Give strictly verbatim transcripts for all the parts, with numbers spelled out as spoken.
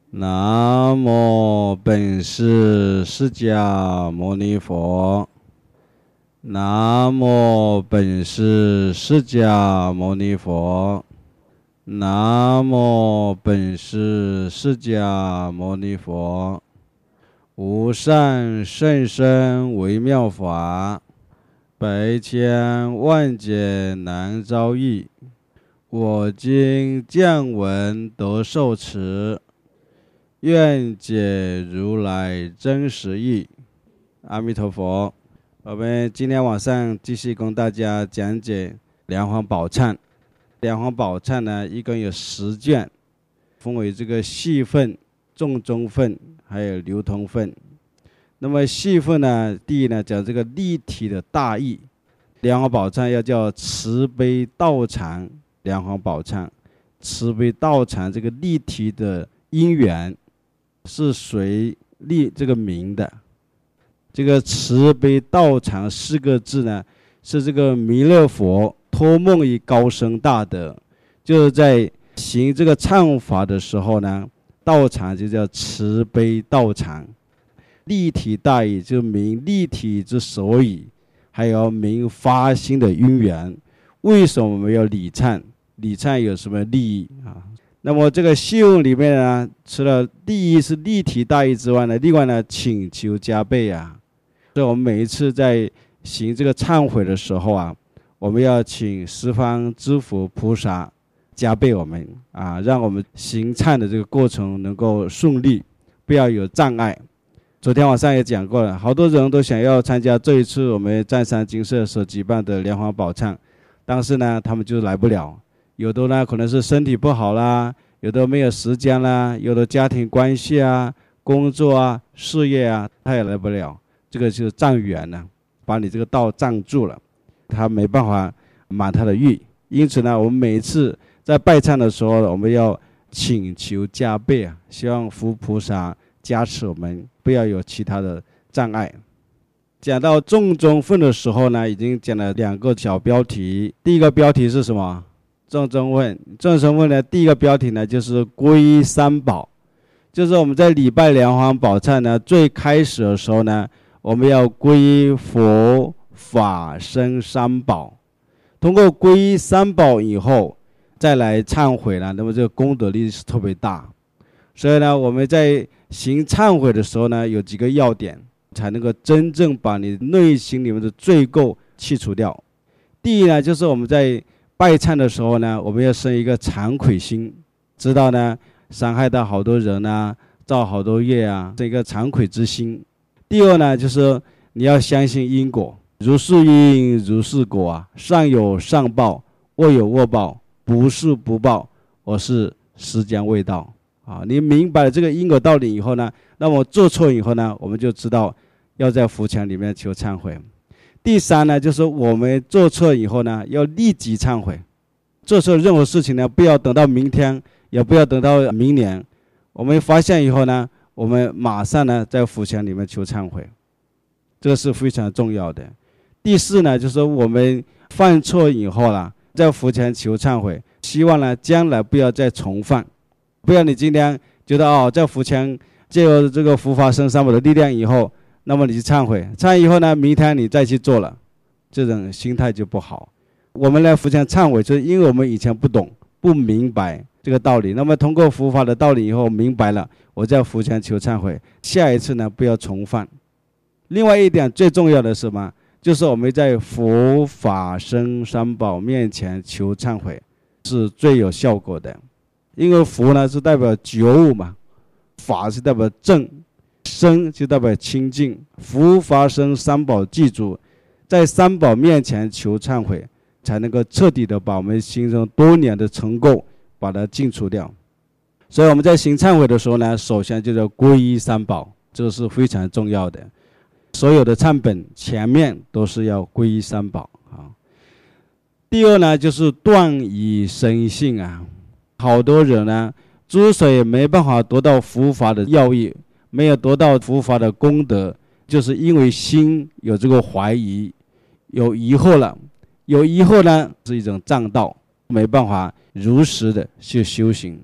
南无本师释迦牟尼佛。南无本师释迦牟尼佛。南无本师释迦牟尼佛。无上甚深微妙法，百千万劫难遭遇。我今见闻得受持，愿解如来真实义。阿弥陀佛。我们今天晚上继续跟大家讲解莲花宝忏。莲花宝忏呢，一共有十卷，分为这个细分、重中分还有流通分。那么细分呢，第一呢讲这个立体的大义。莲花宝忏要叫慈悲道场莲花宝忏。慈悲道场这个立体的因缘是谁立这个名的？这个慈悲道场四个字呢，是这个弥勒佛托梦于高僧大德，就是在行这个忏法的时候呢，道场就叫慈悲道场。立体大义就明立体之所以，还有明发心的因缘。为什么我们要礼忏？礼忏有什么利益啊？那么这个细文里面呢，除了第一是立体大义之外呢，另外呢请求加倍啊。所以我们每一次在行这个忏悔的时候啊，我们要请十方诸佛菩萨加倍我们啊，让我们行忏的这个过程能够顺利，不要有障碍。昨天晚上也讲过了，好多人都想要参加这一次我们湛山精舍所举办的莲花宝忏，但是呢他们就来不了。有的呢可能是身体不好啦，有的没有时间啦，有的家庭关系啊、工作啊、事业啊，他也来不了。这个就是障缘呢，把你这个道障住了，他没办法满他的欲。因此呢，我们每一次在拜忏的时候，我们要请求加倍啊，希望佛菩萨加持我们，不要有其他的障碍。讲到重中分的时候呢，已经讲了两个小标题。第一个标题是什么？重中分。重中分的第一个标题呢，就是皈依三宝。就是我们在礼拜莲花宝忏呢，最开始的时候呢，我们要皈依佛法僧三宝。通过皈依三宝以后再来忏悔了，那么这个功德力是特别大。所以呢，我们在行忏悔的时候呢，有几个要点才能够真正把你内心里面的罪垢去除掉。第一呢，就是我们在拜忏的时候呢，我们要生一个惭愧心，知道呢伤害到好多人啊，造好多业啊，这个惭愧之心。第二呢，就是你要相信因果，如是因如是果啊，善有善报，恶有恶报，不是不报，而是时间未到啊。你明白了这个因果道理以后呢，那么做错以后呢，我们就知道要在佛前里面求忏悔。第三呢，就是我们做错以后呢，要立即忏悔。做错任何事情呢，不要等到明天，也不要等到明年。我们发现以后呢，我们马上呢在佛前里面求忏悔，这个是非常重要的。第四呢，就是我们犯错以后啦，在佛前求忏悔，希望呢将来不要再重犯。不要你今天觉得哦，在佛前借由这个佛法僧三宝的力量以后，那么你去忏悔，忏悔以后呢，明天你再去做了，这种心态就不好。我们来佛前忏悔，就是因为我们以前不懂、不明白这个道理。那么通过佛法的道理以后明白了，我在佛前求忏悔，下一次呢不要重犯。另外一点最重要的是什么？就是我们在佛法僧三宝面前求忏悔，是最有效果的。因为佛呢是代表觉悟嘛，法是代表正，僧就代表清净。佛法僧三宝记住，在三宝面前求忏悔，才能够彻底的把我们心中多年的尘垢把它净除掉。所以我们在行忏悔的时候呢，首先就要皈依三宝，这个是非常重要的。所有的忏本前面都是要皈依三宝啊。第二呢，就是断疑生信啊。好多人呢，之所以没办法得到佛法的要义，没有得到佛法的功德，就是因为心有这个怀疑，有疑惑了。有疑惑呢，是一种障道，没办法如实的去修行。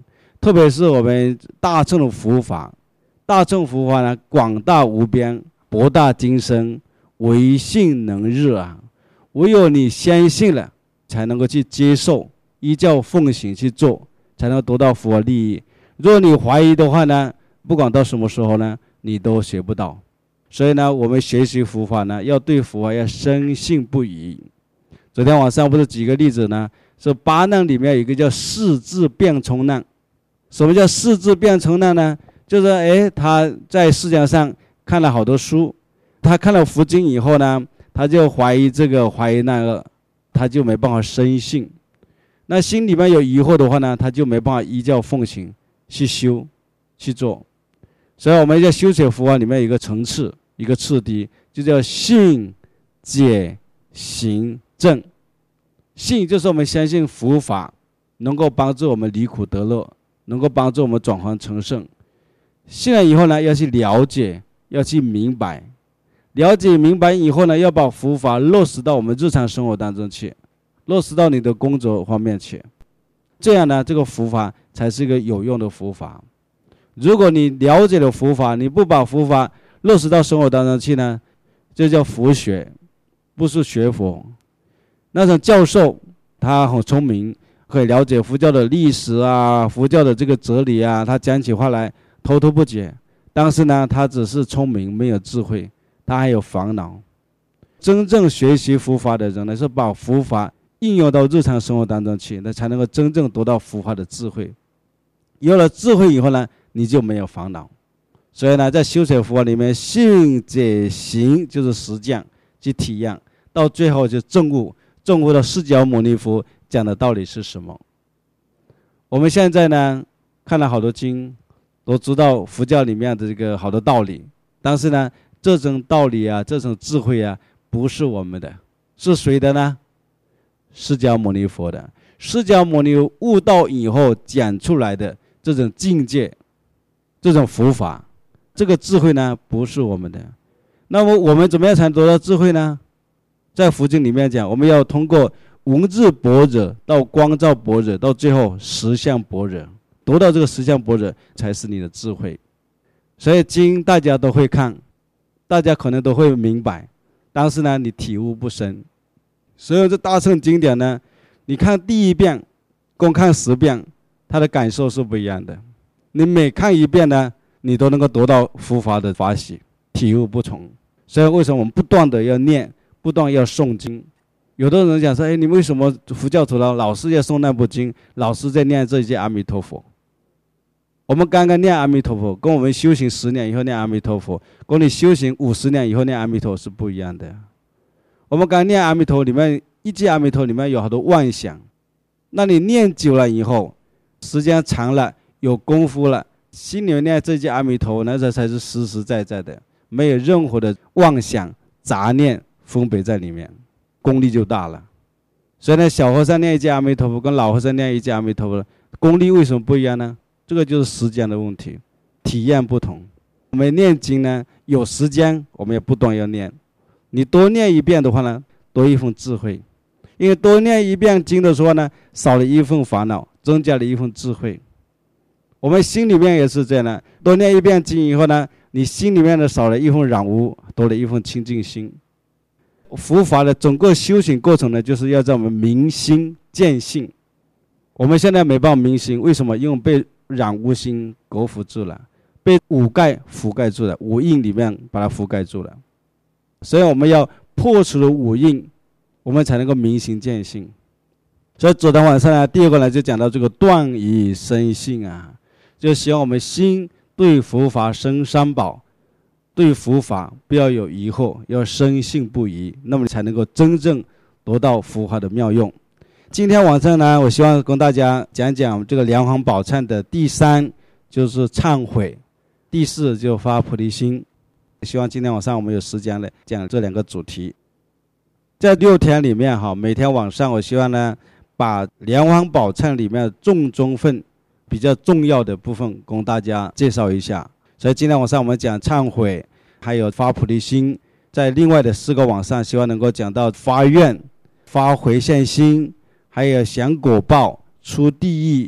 特别是我们大乘的佛法，大乘佛法呢广大无边，博大精深，唯信能日啊！唯有你相信了，才能够去接受，依教奉行去做，才能得到佛法利益。如果你怀疑的话呢，不管到什么时候呢，你都学不到。所以呢，我们学习佛法呢，要对佛法要深信不疑。昨天晚上不是举个例子呢，是八难里面有一个叫世智辩冲难。什么叫世智辩冲难呢？就是哎，他在世界上看了好多书，他看了佛经以后呢，他就怀疑这个怀疑那个，他就没办法深信。那心里面有疑惑的话呢，他就没办法依教奉行去修去做。所以我们在修学佛法里面有一个层次，一个次第，就叫信解行证。信就是我们相信佛法能够帮助我们离苦得乐，能够帮助我们转换成圣。信了以后呢，要去了解，要去明白。了解明白以后呢，要把佛法落实到我们日常生活当中去，落实到你的工作方面去。这样呢，这个佛法才是一个有用的佛法。如果你了解了佛法，你不把佛法落实到生活当中去呢，这叫佛学，不是学佛。那种教授他很聪明，可以了解佛教的历史啊，佛教的这个哲理啊，他讲起话来滔滔不绝，但是呢，他只是聪明，没有智慧，他还有烦恼。真正学习佛法的人呢，是把佛法应用到日常生活当中去，那才能够真正得到佛法的智慧。有了智慧以后呢，你就没有烦恼。所以呢，在修学佛法里面，信解行就是实践去体验，到最后就证悟，证悟到释迦牟尼佛讲的道理是什么。我们现在呢，看了好多经，都知道佛教里面的这个好多道理，但是呢，这种道理啊，这种智慧啊，不是我们的，是谁的呢？释迦牟尼佛的。释迦牟尼悟道以后讲出来的这种境界，这种佛法，这个智慧呢，不是我们的。那么我们怎么样才能得到智慧呢？在佛经里面讲，我们要通过文字般若到光照般若，到最后实相般若，得到这个实相般若才是你的智慧。所以经大家都会看，大家可能都会明白，但是呢，你体悟不深。所以这大乘经典呢，你看第一遍跟看十遍，它的感受是不一样的。你每看一遍呢，你都能够得到佛法的法喜，体悟不同。所以为什么我们不断的要念，不断要诵经？有的人讲说，哎，你为什么佛教徒老老是要诵那部经，老是在念这一句阿弥陀佛？我们刚刚念阿弥陀佛，跟我们修行十年以后念阿弥陀佛，跟你修行五十年以后念阿弥陀佛是不一样的。我们刚念阿弥陀里面一句阿弥陀里面有好多妄想，那你念久了以后，时间长了，有功夫了，心里面念这句阿弥陀，那才是实实在在的，没有任何的妄想杂念分别在里面，功力就大了。所以呢，小和尚念一句阿弥陀佛跟老和尚念一句阿弥陀佛，功力为什么不一样呢？这个就是时间的问题，体验不同。我们念经呢，有时间我们也不断要念，你多念一遍的话呢，多一份智慧。因为多念一遍经的时候呢，少了一份烦恼，增加了一份智慧。我们心里面也是这样的，多念一遍经以后呢，你心里面的少了一份染污，多了一份清净心。佛法的整个修行过程呢，就是要让我们明心见性。我们现在没办法明心，为什么？因为被染污心裹覆住了，被五盖覆盖住了，五蕴里面把它覆盖住了。所以我们要破除了五蕴，我们才能够明心见性。所以昨天晚上呢，第二个呢就讲到这个断疑生信啊，就希望我们心对佛法生三宝，对佛法不要有疑惑，要深信不疑，那么才能够真正得到佛法的妙用。今天晚上呢，我希望跟大家讲讲这个莲花宝忏的第三就是忏悔，第四就发菩提心。希望今天晚上我们有时间来讲这两个主题。在六天里面哈，每天晚上我希望呢，把莲花宝忏里面重中分比较重要的部分跟大家介绍一下。所以今天晚上我们讲忏悔，还有发菩提心。在另外的四个晚上，希望能够讲到发愿、发回向心，还有想果报、出地狱、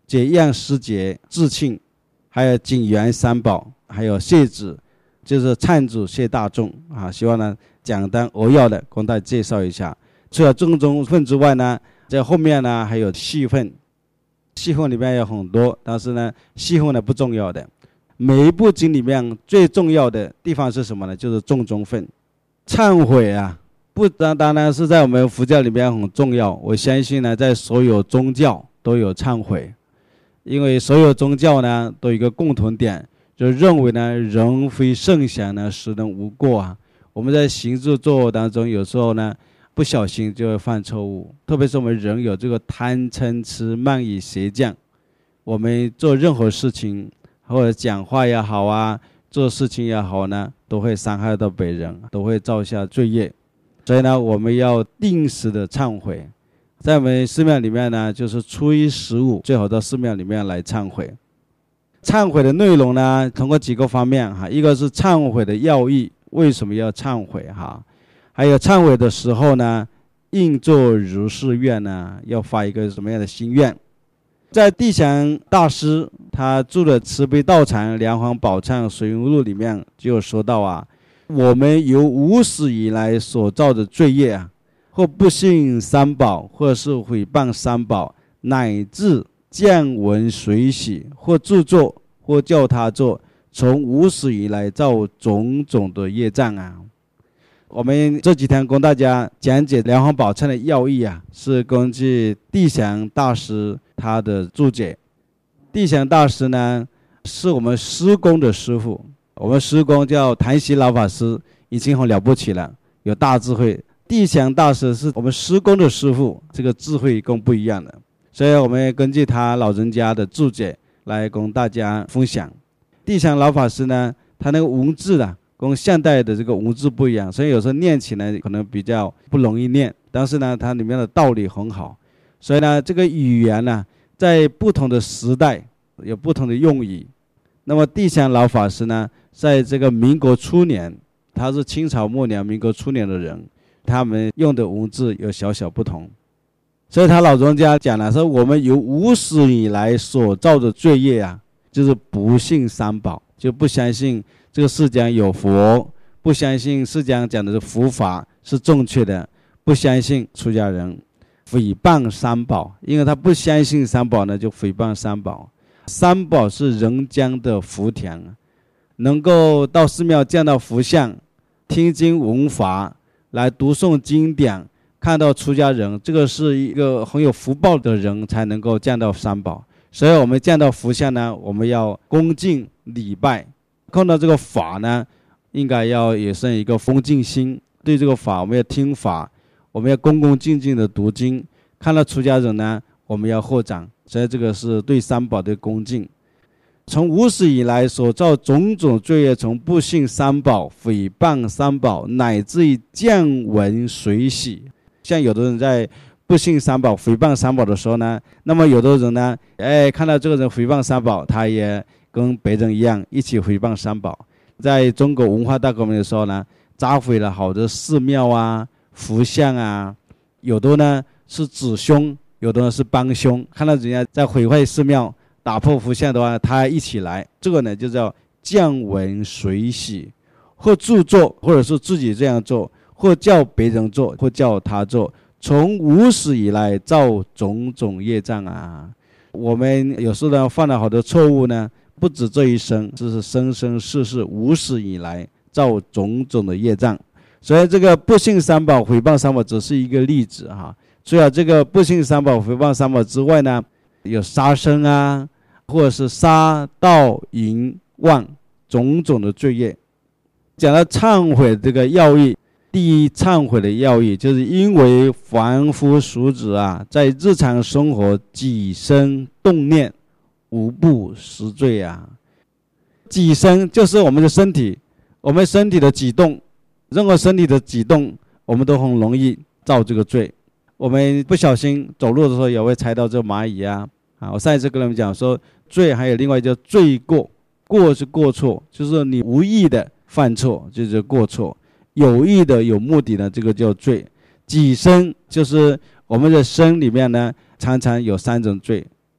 解样师节、致庆，还有景元三宝，还有谢旨，就是忏祖谢大众啊。希望呢简单扼要的跟大家介绍一下。除了正宗分之外呢，在后面呢还有细分，细分里面有很多，但是呢细分呢不重要的。每一部经里面最重要的地方是什么呢？就是正宗分。忏悔啊，不单单呢是在我们佛教里面很重要，我相信呢在所有宗教都有忏悔。因为所有宗教呢都有一个共同点，就认为呢人非圣贤呢实能无过啊。我们在行住坐卧当中有时候呢不小心就会犯错误，特别是我们人有这个贪嗔痴慢疑邪见，我们做任何事情或者讲话也好啊，做事情也好呢，都会伤害到别人，都会造下罪业。所以呢我们要定时的忏悔。在我们寺庙里面呢，就是初一十五最好到寺庙里面来忏悔。忏悔的内容呢通过几个方面哈，一个是忏悔的要义，为什么要忏悔哈，还有忏悔的时候呢应作如是愿呢，要发一个什么样的心愿。在地祥大师他著的慈悲道场梁皇宝忏水云录里面就有说到啊，我们由无始以来所造的罪业啊，或不信三宝，或是毁谤三宝，乃至见闻随喜，或著作，或叫他做，从无始以来造种种的业障啊。我们这几天跟大家讲解梁皇宝忏的要义啊，是根据地祥大师他的注解。地祥大师呢是我们师公的师父，我们师公叫谭喜老法师，已经很了不起了，有大智慧。地祥大师是我们师公的师父，这个智慧更不一样的，所以我们根据他老人家的注解来跟大家分享。地祥老法师呢，他那个文字啊跟现代的这个文字不一样，所以有时候念起来可能比较不容易念，但是呢它里面的道理很好。所以呢这个语言呢在不同的时代有不同的用语。那么地祥老法师呢，在这个民国初年，他是清朝末年民国初年的人，他们用的文字有小小不同。所以他老人家讲了，说我们由无始以来所造的罪业啊，就是不信三宝，就不相信这个世间有佛，不相信世间讲的佛法是正确的，不相信出家人，诽谤三宝。因为他不相信三宝呢，就诽谤三宝。三宝是人间的福田，能够到寺庙见到佛像，听经闻法，来读诵经典，看到出家人，这个是一个很有福报的人才能够见到三宝。所以我们见到佛像呢，我们要恭敬礼拜，看到这个法呢，应该要也是一个恭敬心，对这个法我们要听法，我们要恭恭敬敬的读经，看到出家人呢，我们要合掌。所以这个是对三宝的恭敬。从无始以来所造种种罪业，从不信三宝、诽谤三宝，乃至于见闻随喜。像有的人在不信三宝、诽谤三宝的时候呢，那么有的人呢，哎，看到这个人诽谤三宝，他也跟别人一样一起诽谤三宝。在中国文化大革命的时候呢，砸毁了好多寺庙啊、佛像啊，有的呢是指凶，有的人是帮凶，看到人家在毁坏寺庙、打破佛像的话，他一起来，这个呢就叫见闻随喜，或著作，或者是自己这样做，或叫别人做，或叫他做，从无始以来造种种业障啊。我们有时候呢犯了好多错误呢，不止这一生，这是生生世世无始以来造种种的业障。所以这个不信三宝、诽谤三宝只是一个例子哈。除了这个不信三宝、诽谤三宝之外呢，有杀生啊，或者是杀盗淫妄种种的罪业。讲到忏悔这个要义，第一忏悔的要义就是因为凡夫俗子啊，在日常生活己身动念，无不实罪啊。己身就是我们的身体，我们身体的举动，任何身体的举动，我们都很容易造这个罪。我们不小心走路的时候也会踩到这蚂蚁啊。啊，我上一次跟你们讲说，罪还有另外叫罪过，过是过错，就是你无意的犯错就是过错，有意的有目的的这个叫罪。己身就是我们的身里面呢，常常有三种罪，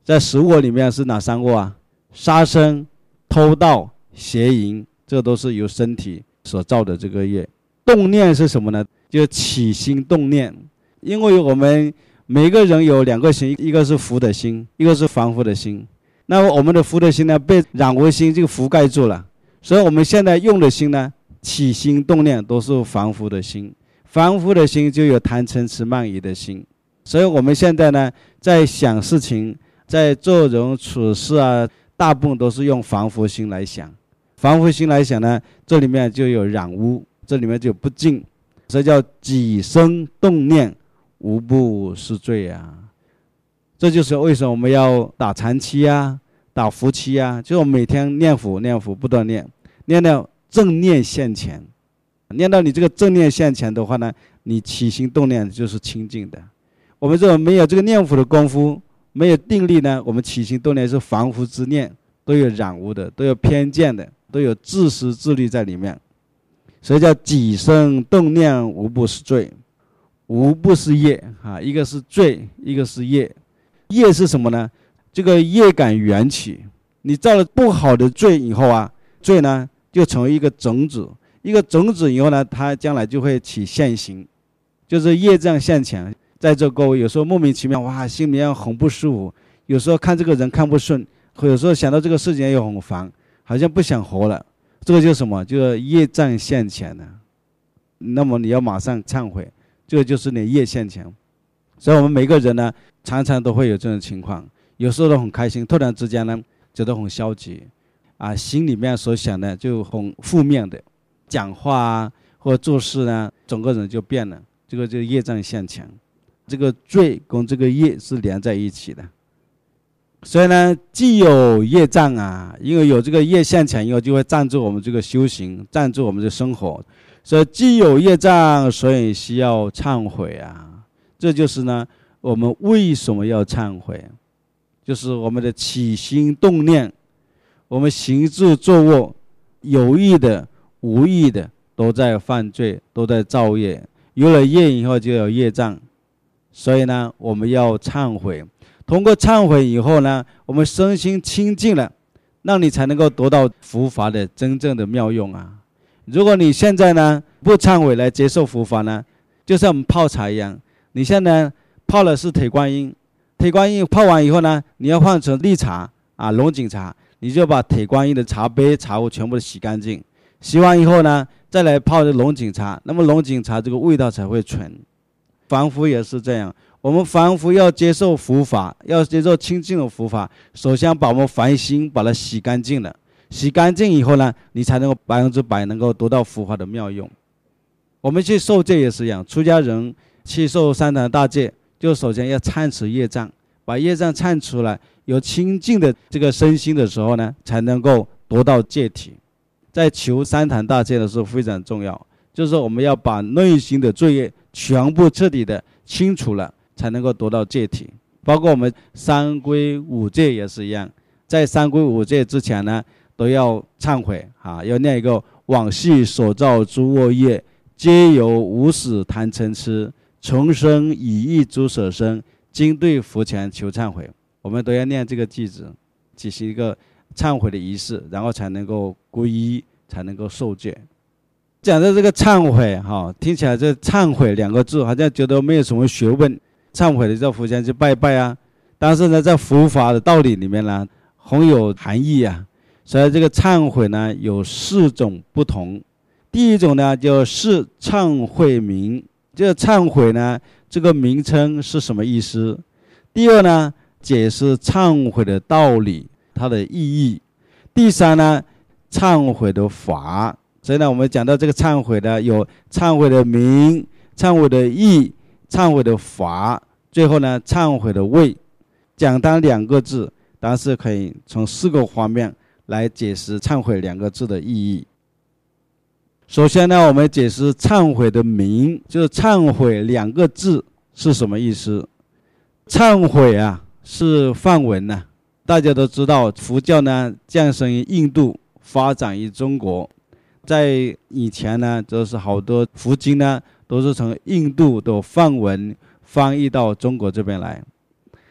在十恶里面是哪三恶啊？杀生、偷盗、邪淫，这都是由身体所造的这个业。动念是什么呢？就起心动念。因为我们每个人有两个心，一个是福的心，一个是凡夫的心。那么我们的福的心呢，被染为心这个覆盖住了，所以我们现在用的心呢，起心动念都是凡夫的心。凡夫的心就有贪嗔痴慢疑的心，所以我们现在呢，在想事情，在做人处事啊，大部分都是用凡夫心来想。凡夫心来想呢，这里面就有染污，这里面就有不净，所以叫己生动念，无不是罪啊。这就是为什么我们要打禅期啊，打伏期啊，就是我们每天念佛念佛不断念，念到正念现前，念到你这个正念现前的话呢，你起心动念就是清净的。我们这种没有这个念佛的功夫，没有定力呢，我们起心动念是凡夫之念，都有染污的，都有偏见的，都有自私自利在里面。所以叫己生动念，无不是罪。无不是业啊，一个是罪，一个是业。业是什么呢？这个业感缘起，你造了不好的罪以后啊，罪呢就成为一个种子，一个种子以后呢，它将来就会起现行，就是业障现前。在这各位有时候莫名其妙，哇，心里面很不舒服，有时候看这个人看不顺，有时候想到这个事情又很烦，好像不想活了，这个就是什么？就是业障现前了。那么你要马上忏悔，这个就是你业现前。所以我们每个人呢，常常都会有这种情况，有时候都很开心，突然之间呢，觉得很消极啊，心里面所想的就很负面的，讲话啊或者做事呢，整个人就变了，这个就业障现前。这个罪跟这个业是连在一起的。所以呢，既有业障啊，因为有这个业现前以后，就会占住我们这个修行，占住我们的生活。所以既有业障，所以需要忏悔啊。这就是呢，我们为什么要忏悔？就是我们的起心动念，我们行住坐卧，有意的、无意的，都在犯罪，都在造业。有了业以后，就有业障。所以呢，我们要忏悔。通过忏悔以后呢，我们身心清净了，那你才能够得到佛法的真正的妙用啊。如果你现在呢不忏悔来接受佛法呢，就像我们泡茶一样，你现在泡的是铁观音，铁观音泡完以后呢，你要换成绿茶啊、龙井茶，你就把铁观音的茶杯、茶壶全部都洗干净，洗完以后呢，再来泡的龙井茶，那么龙井茶这个味道才会纯。凡夫也是这样，我们凡夫要接受佛法，要接受清净的佛法，首先把我们凡心把它洗干净了，洗干净以后呢，你才能够百分之百能够得到佛法的妙用。我们去受戒也是一样，出家人去受三坛大戒，就首先要忏除业障，把业障忏出来，有清净的这个身心的时候呢，才能够得到戒体。在求三坛大戒的时候非常重要，就是我们要把内心的罪业全部彻底的清除了，才能够得到戒体。包括我们三皈五戒也是一样，在三皈五戒之前呢，都要忏悔啊，要念一个往昔所造诸恶业，皆由无始贪嗔痴，重生以益诸舍身，今对佛前求忏悔。我们都要念这个句子，进行一个忏悔的仪式，然后才能够皈依，才能够受戒。讲的这个忏悔哈，听起来这忏悔两个字好像觉得没有什么学问，忏悔的在佛前去拜拜啊，但是呢，在佛法的道理里面呢，很有含义啊。所以这个忏悔呢有四种不同。第一种呢就是忏悔名，这个忏悔呢这个名称是什么意思？第二呢，解释忏悔的道理，它的意义。第三呢，忏悔的法。所以呢，我们讲到这个忏悔呢，有忏悔的名、忏悔的义、忏悔的法，最后呢，忏悔的位。简单两个字，但是可以从四个方面来解释忏悔两个字的意义。首先呢，我们解释忏悔的名，就是忏悔两个字是什么意思。忏悔啊是梵文呢、啊，大家都知道佛教呢降生于印度，发展于中国。在以前呢，就是好多佛经呢都是从印度的梵文翻译到中国这边来。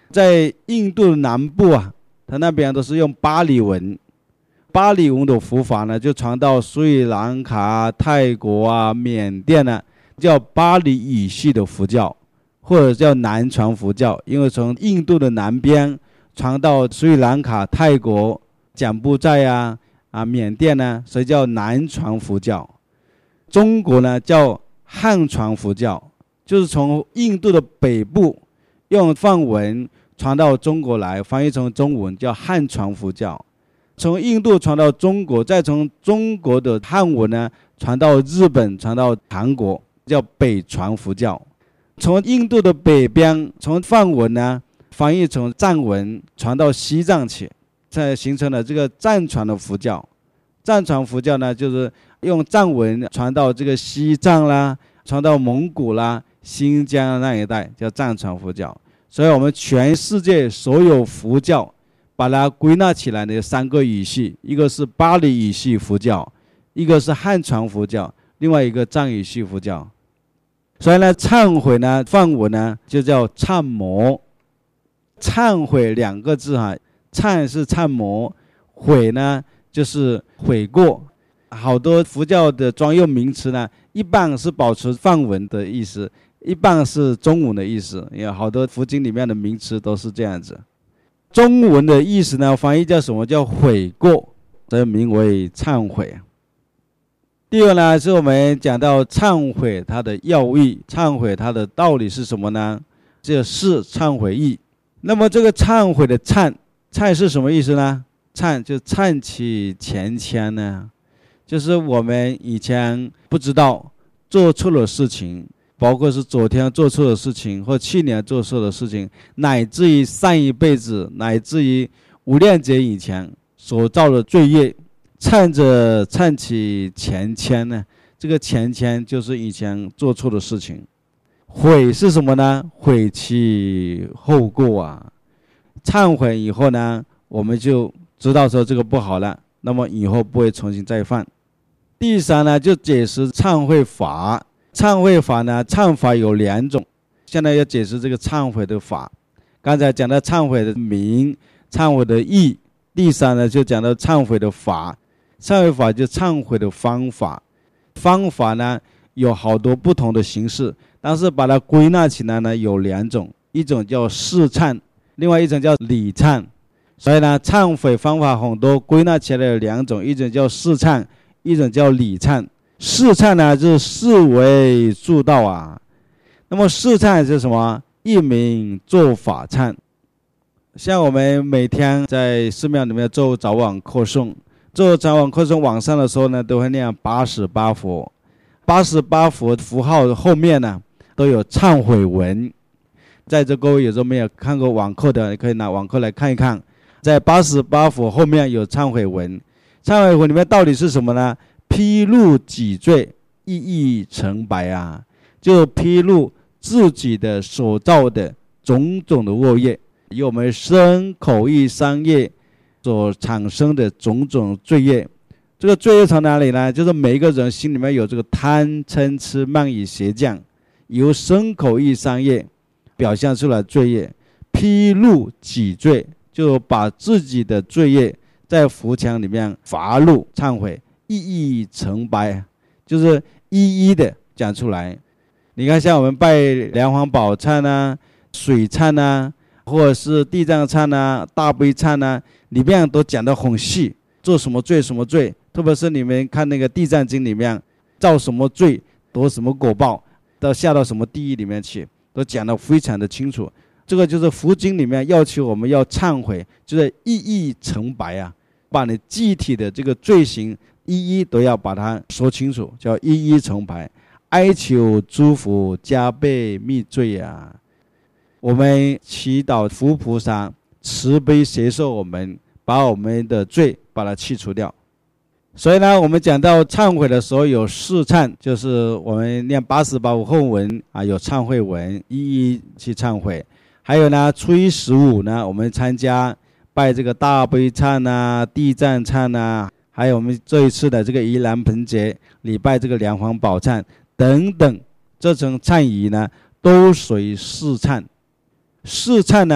在印度的南部啊，它那边都是用巴利文，巴利文的佛法呢，就传到斯里兰卡、泰国啊、缅甸呢、啊，叫巴利语系的佛教，或者叫南传佛教，因为从印度的南边传到斯里兰卡、泰国、柬埔寨啊、啊缅甸呢，所以叫南传佛教。中国呢叫汉传佛教，就是从印度的北部用梵文传到中国来，翻译成中文叫汉传佛教。从印度传到中国，再从中国的汉文呢传到日本，传到韩国，叫北传佛教。从印度的北边，从梵文呢翻译成藏文，传到西藏去，才形成了这个藏传的佛教。藏传佛教呢，就是用藏文传到这个西藏啦，传到蒙古啦、新疆那一带，叫藏传佛教。所以我们全世界所有佛教把它归纳起来的三个语系，一个是巴利语系佛教，一个是汉传佛教，另外一个藏语系佛教。所以呢，忏悔呢，梵文呢就叫忏摩。忏悔两个字哈，忏是忏摩，悔呢就是悔过。好多佛教的专用名词呢，一半是保持梵文的意思，一半是中文的意思，因为好多佛经里面的名词都是这样子。中文的意思呢，翻译叫什么？叫悔过，所以名为忏悔。第二呢，是我们讲到忏悔它的要义，忏悔它的道理是什么呢？这是忏悔义。那么这个忏悔的忏，忏是什么意思呢？忏就忏其前愆呢，就是我们以前不知道做错了事情，包括是昨天做错的事情或去年做错的事情，乃至于上一辈子，乃至于无量劫以前所造的罪业，忏着忏其前愆呢，这个前愆就是以前做错的事情。悔是什么呢？悔其后过啊。忏悔以后呢，我们就知道说这个不好了，那么以后不会重新再犯。第三呢，就解释忏悔法。忏悔法呢，忏法有两种，现在要解释这个忏悔的法。刚才讲到忏悔的名，忏悔的义，第三呢就讲到忏悔的法。忏悔法就忏悔的方法，方法呢有好多不同的形式，但是把它归纳起来呢有两种，一种叫事忏，另外一种叫理忏。所以呢，忏悔方法很多，归纳起来有两种，一种叫事忏，一种叫理忏。事忏呢就是事为助道啊。那么事忏是什么？一名做法忏。像我们每天在寺庙里面做早晚课诵，做早晚课诵晚上的时候呢，都会念八十八佛。八十八佛符号后面呢都有忏悔文。在这各位有时候没有看过网课的，你可以拿网课来看一看，在八十八佛后面有忏悔文。忏悔文里面到底是什么呢？披露己罪，一一成白啊，就披露自己的所造的种种的恶业，以我们身口意三业所产生的种种罪业。这个罪业从哪里呢？就是每一个人心里面有这个贪嗔痴慢疑邪见，由身口意三业表现出来罪业。披露己罪，就把自己的罪业在佛墙里面发露忏悔，一一成白，就是一一的讲出来。你看像我们拜梁皇宝忏啊、水忏啊，或者是地藏忏啊、大悲忏啊，里面都讲得很细，做什么罪什么罪，特别是你们看那个地藏经里面，造什么罪得什么果报，到下到什么地狱里面去，都讲得非常的清楚。这个就是佛经里面要求我们要忏悔，就是一一成白啊，把你具体的这个罪行一一都要把它说清楚，叫一一成白，哀求诸佛加倍灭罪啊。我们祈祷佛菩萨慈悲接受我们，把我们的罪把它去除掉。所以呢，我们讲到忏悔的时候有四忏，就是我们念八十八佛后文啊，有忏悔文，一一去忏悔。还有呢，初一十五呢，我们参加拜这个大悲忏啊、地藏忏啊，还有我们这一次的这个盂兰盆节礼拜这个梁皇宝忏等等，这种忏仪呢都属于四忏。四忏呢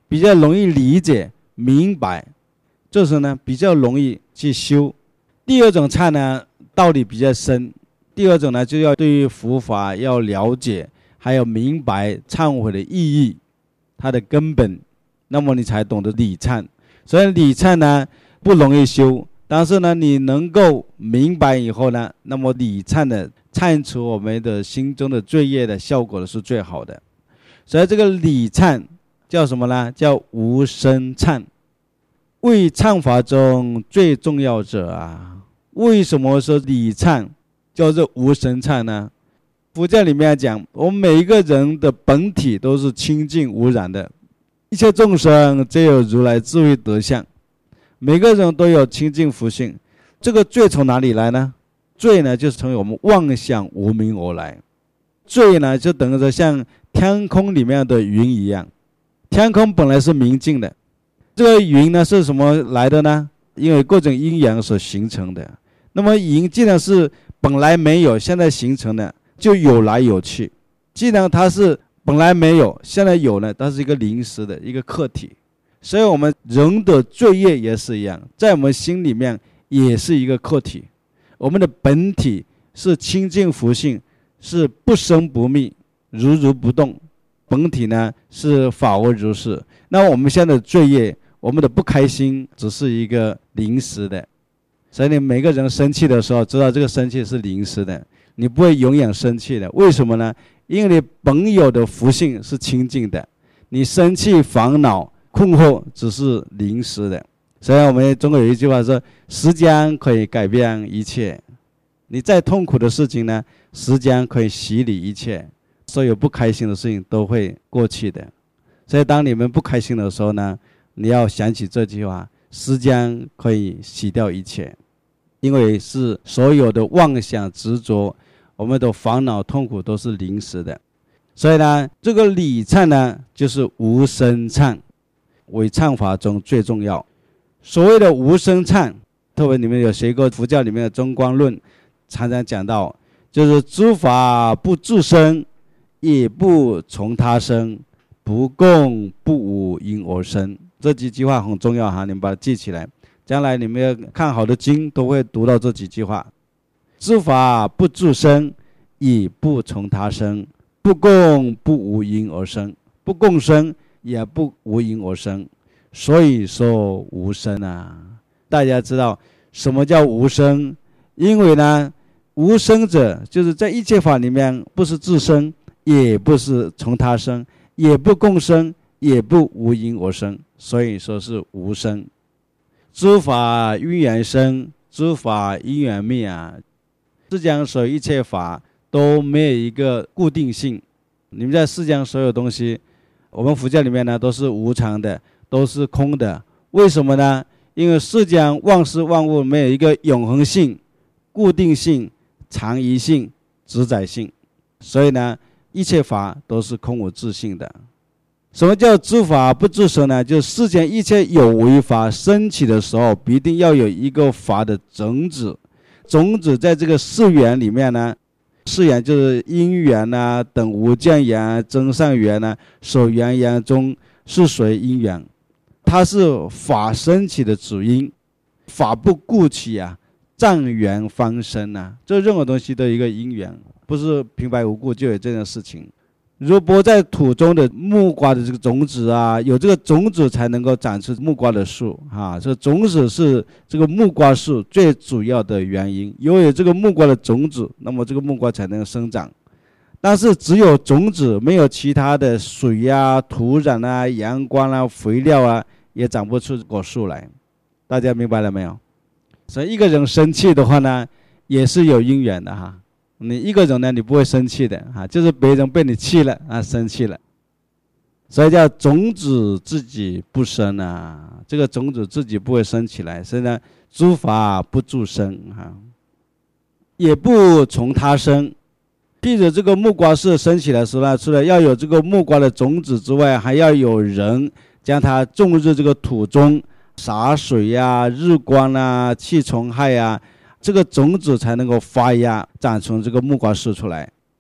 比较容易理解明白，这时候呢比较容易去修。第二种忏呢道理比较深，第二种呢就要对于佛法要了解，还有明白忏悔的意义，它的根本，那么你才懂得礼忏。所以礼忏呢不容易修，但是呢你能够明白以后呢，那么礼忏的忏除我们的心中的罪业的效果是最好的。所以这个礼忏叫什么呢？叫无生忏，为忏法中最重要者啊。为什么说礼忏叫做无生忏呢？佛教里面讲，我们每一个人的本体都是清净无染的，一切众生皆有如来智慧德相，每个人都有清净福性。这个罪从哪里来呢？罪呢就是从我们妄想无明而来。罪呢就等于说像天空里面的云一样，天空本来是明净的，这个云呢是什么来的呢？因为各种阴阳所形成的。那么云既然是本来没有现在形成的，就有来有去。既然它是本来没有现在有呢，它是一个临时的一个客体。所以我们人的罪业也是一样，在我们心里面也是一个客体。我们的本体是清净福性，是不生不灭，如如不动，本体呢是法而如是。那我们现在的罪业，我们的不开心只是一个临时的。所以你每个人生气的时候，知道这个生气是临时的，你不会永远生气的。为什么呢？因为你本有的福性是清净的，你生气烦恼困惑只是临时的。所以我们中国有一句话说，时间可以改变一切。你再痛苦的事情呢，时间可以洗礼一切，所有不开心的事情都会过去的。所以当你们不开心的时候呢，你要想起这句话，时间可以洗掉一切。因为是所有的妄想执着，我们的烦恼痛苦都是临时的。所以呢这个礼忏呢就是无生忏，为忏法中最重要。所谓的无生忏，特别你们有学过佛教里面的中观论，常常讲到，就是诸法不自生，也不从他生，不共不无因而生。这几句话很重要哈，你们把它记起来，将来你们要看好的经都会读到这几句话。诸法不自生，也不从他生，不共不无因而生，不共生也不无因而生，所以说无生啊。大家知道什么叫无生？因为呢无生者就是在一切法里面不是自生，也不是从他生，也不共生，也不无因而生，所以说是无生。诸法因缘生，诸法因缘灭啊。世间所有一切法都没有一个固定性。你们在世间所有东西，我们佛教里面呢都是无常的，都是空的。为什么呢？因为世间万事万物没有一个永恒性、固定性、常宜性、自在性，所以呢一切法都是空无自性的。什么叫诸法不自生呢？就是世间一切有为法升起的时候，必定要有一个法的种子。种子在这个世缘里面呢，世缘就是因缘啊、等无间缘、增上缘啊、所缘缘中是属于因缘，它是法升起的主因。法不顾起啊，障缘方生啊，这任何东西都有一个因缘，不是平白无故就有这件事情。如播在土中的木瓜的这个种子啊，有这个种子才能够长出木瓜的树啊，这个种子是这个木瓜树最主要的原因。因为有这个木瓜的种子，那么这个木瓜才能生长。但是只有种子，没有其他的水啊、土壤啊、阳光啊、肥料啊，也长不出果树来。大家明白了没有？所以一个人生气的话呢，也是有因缘的哈。你一个人呢，你不会生气的啊，就是别人被你气了啊，生气了。所以叫种子自己不生啊，这个种子自己不会生起来。所以呢，诸法不自生啊，也不从他生。譬如这个木瓜树生起来的时候呢，除了要有这个木瓜的种子之外，还要有人将它种入这个土中，洒水啊、日光啊、气虫害啊，这个种子才能够发芽长成这个木瓜树出来。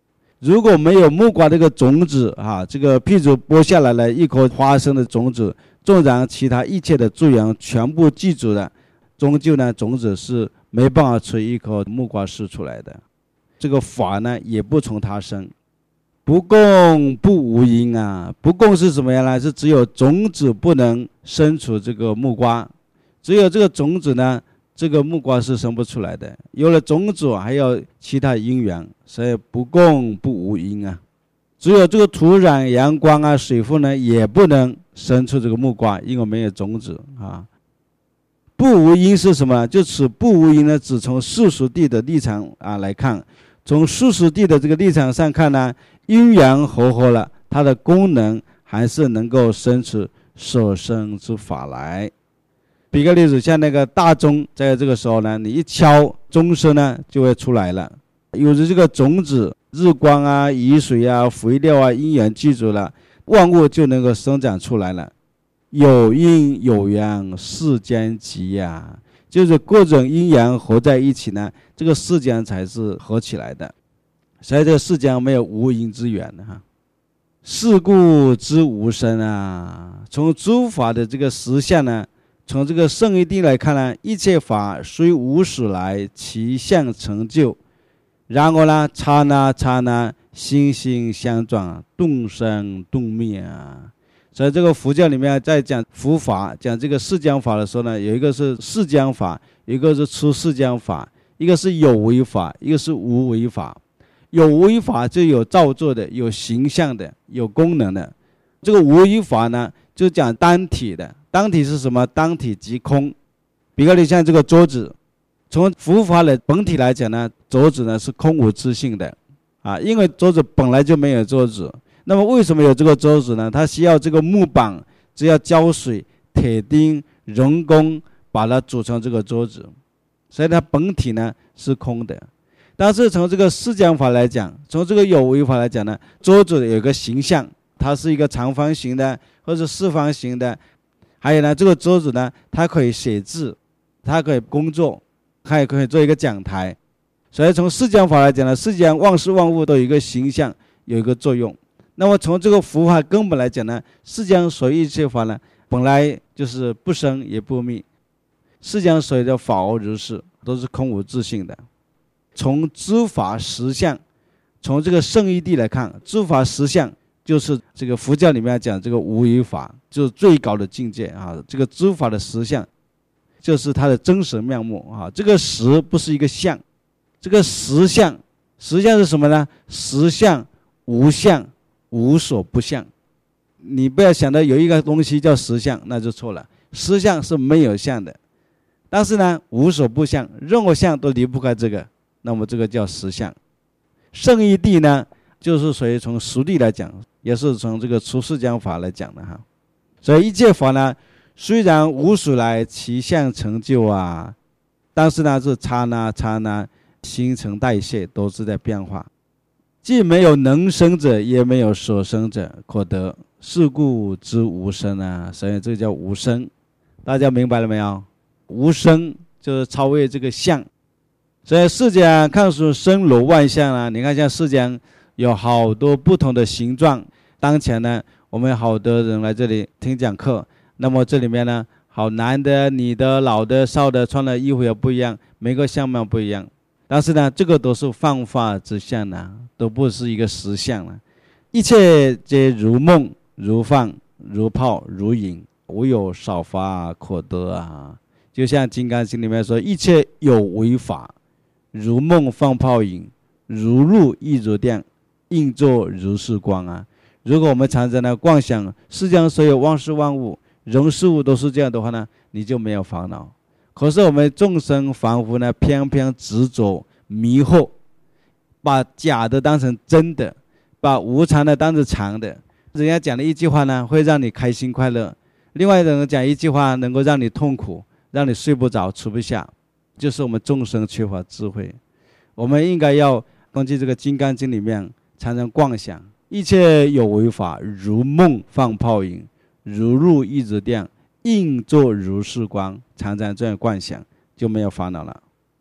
如果没有木瓜这个种子啊，这个譬如播下来了一颗花生的种子，纵然其他一切的助缘全部记住了，终究呢种子是没办法出一颗木瓜树出来的。这个法呢也不从它生。不共不无因啊，不共是什么样呢？是只有种子不能生出这个木瓜，只有这个种子呢，这个木瓜是生不出来的。有了种子还有其他因缘，所以不共不无因啊。只有这个土壤、阳光啊、水分呢，也不能生出这个木瓜，因为没有种子啊。不无因是什么？就此不无因呢，只从世俗谛的立场啊来看，从世俗谛的这个立场上看呢，阴阳和合了，它的功能还是能够生出所生之法来。比个例子，像那个大钟，在这个时候呢，你一敲钟声呢，就会出来了。有了这个种子、日光啊、雨水啊、肥料啊、阴阳记住了，万物就能够生长出来了。有阴有阳，世间极呀，就是各种阴阳合在一起呢，这个世间才是合起来的。所以这个世间没有无因之缘的哈。是故知无生啊。从诸法的这个实相呢，从这个圣义谛来看呢，一切法虽无始来，其相成就。然而呢，刹那刹那，心心相转，动生动灭啊。所以这个佛教里面在讲佛法，讲这个释迦法的时候呢，有一个是释迦法，一个是出释迦法，一个是有为法，一个是无为法。有为法就有造作的，有形象的，有功能的。这个无为法呢，就讲单体的。单体是什么？单体即空。比如你像这个桌子，从佛法的本体来讲呢，桌子呢是空无自性的啊，因为桌子本来就没有桌子。那么为什么有这个桌子呢？它需要这个木板，只要浇水、铁钉、人工把它组成这个桌子，所以它本体呢是空的。但是从这个释迦法来讲，从这个有为法来讲呢，桌子有一个形象，它是一个长方形的或者四方形的。还有呢，这个桌子呢，它可以写字，它可以工作，它也可以做一个讲台。所以从释迦法来讲呢，释迦万事万物都有一个形象，有一个作用。那么从这个佛法根本来讲呢，释迦所有一切法呢，本来就是不生也不灭。释迦所有的法而如是，都是空无自性的。从诸法实相，从这个圣义谛来看，诸法实相就是这个佛教里面讲这个无为法，就是最高的境界啊。这个诸法的实相，就是它的真实面目啊。这个实不是一个相，这个实相，实相是什么呢？实相无相，无所不相。你不要想到有一个东西叫实相，那就错了。实相是没有相的，但是呢，无所不相，任何相都离不开这个。那么这个叫实相。圣义谛呢，就是属于从实谛来讲，也是从这个出世间法来讲的哈。所以一切法呢，虽然无始来，其相成就啊，但是呢是刹那刹那，新陈代谢都是在变化。既没有能生者，也没有所生者可得，是故知无生啊。所以这个叫无生。大家明白了没有？无生就是超越这个相。所以世间看似森罗万象啊，你看像世间有好多不同的形状。当前呢，我们好多人来这里听讲课，那么这里面呢，好男的、女的、老的、少的，穿的衣服也不一样，每个相貌不一样。但是呢，这个都是幻化之相呢，都不是一个实相了。一切皆如梦、如幻、如泡、如影，无有少法可得啊。就像《金刚经》里面说，一切有为法，如梦幻泡影，如露亦如电，应作如是光啊。如果我们常常呢妄想世间所有万事万物、人事物都是这样的话呢，你就没有烦恼。可是我们众生凡夫呢，偏偏执着迷惑，把假的当成真的，把无常的当成常的。人家讲的一句话呢，会让你开心快乐；另外一人讲一句话，能够让你痛苦，让你睡不着、吃不下。就是我们众生缺乏智慧。我们应该要根据这个《金刚经》里面常常观想，一切有为法，如梦幻泡影，如露亦如电，应作如是光。常常这样观想，就没有烦恼了。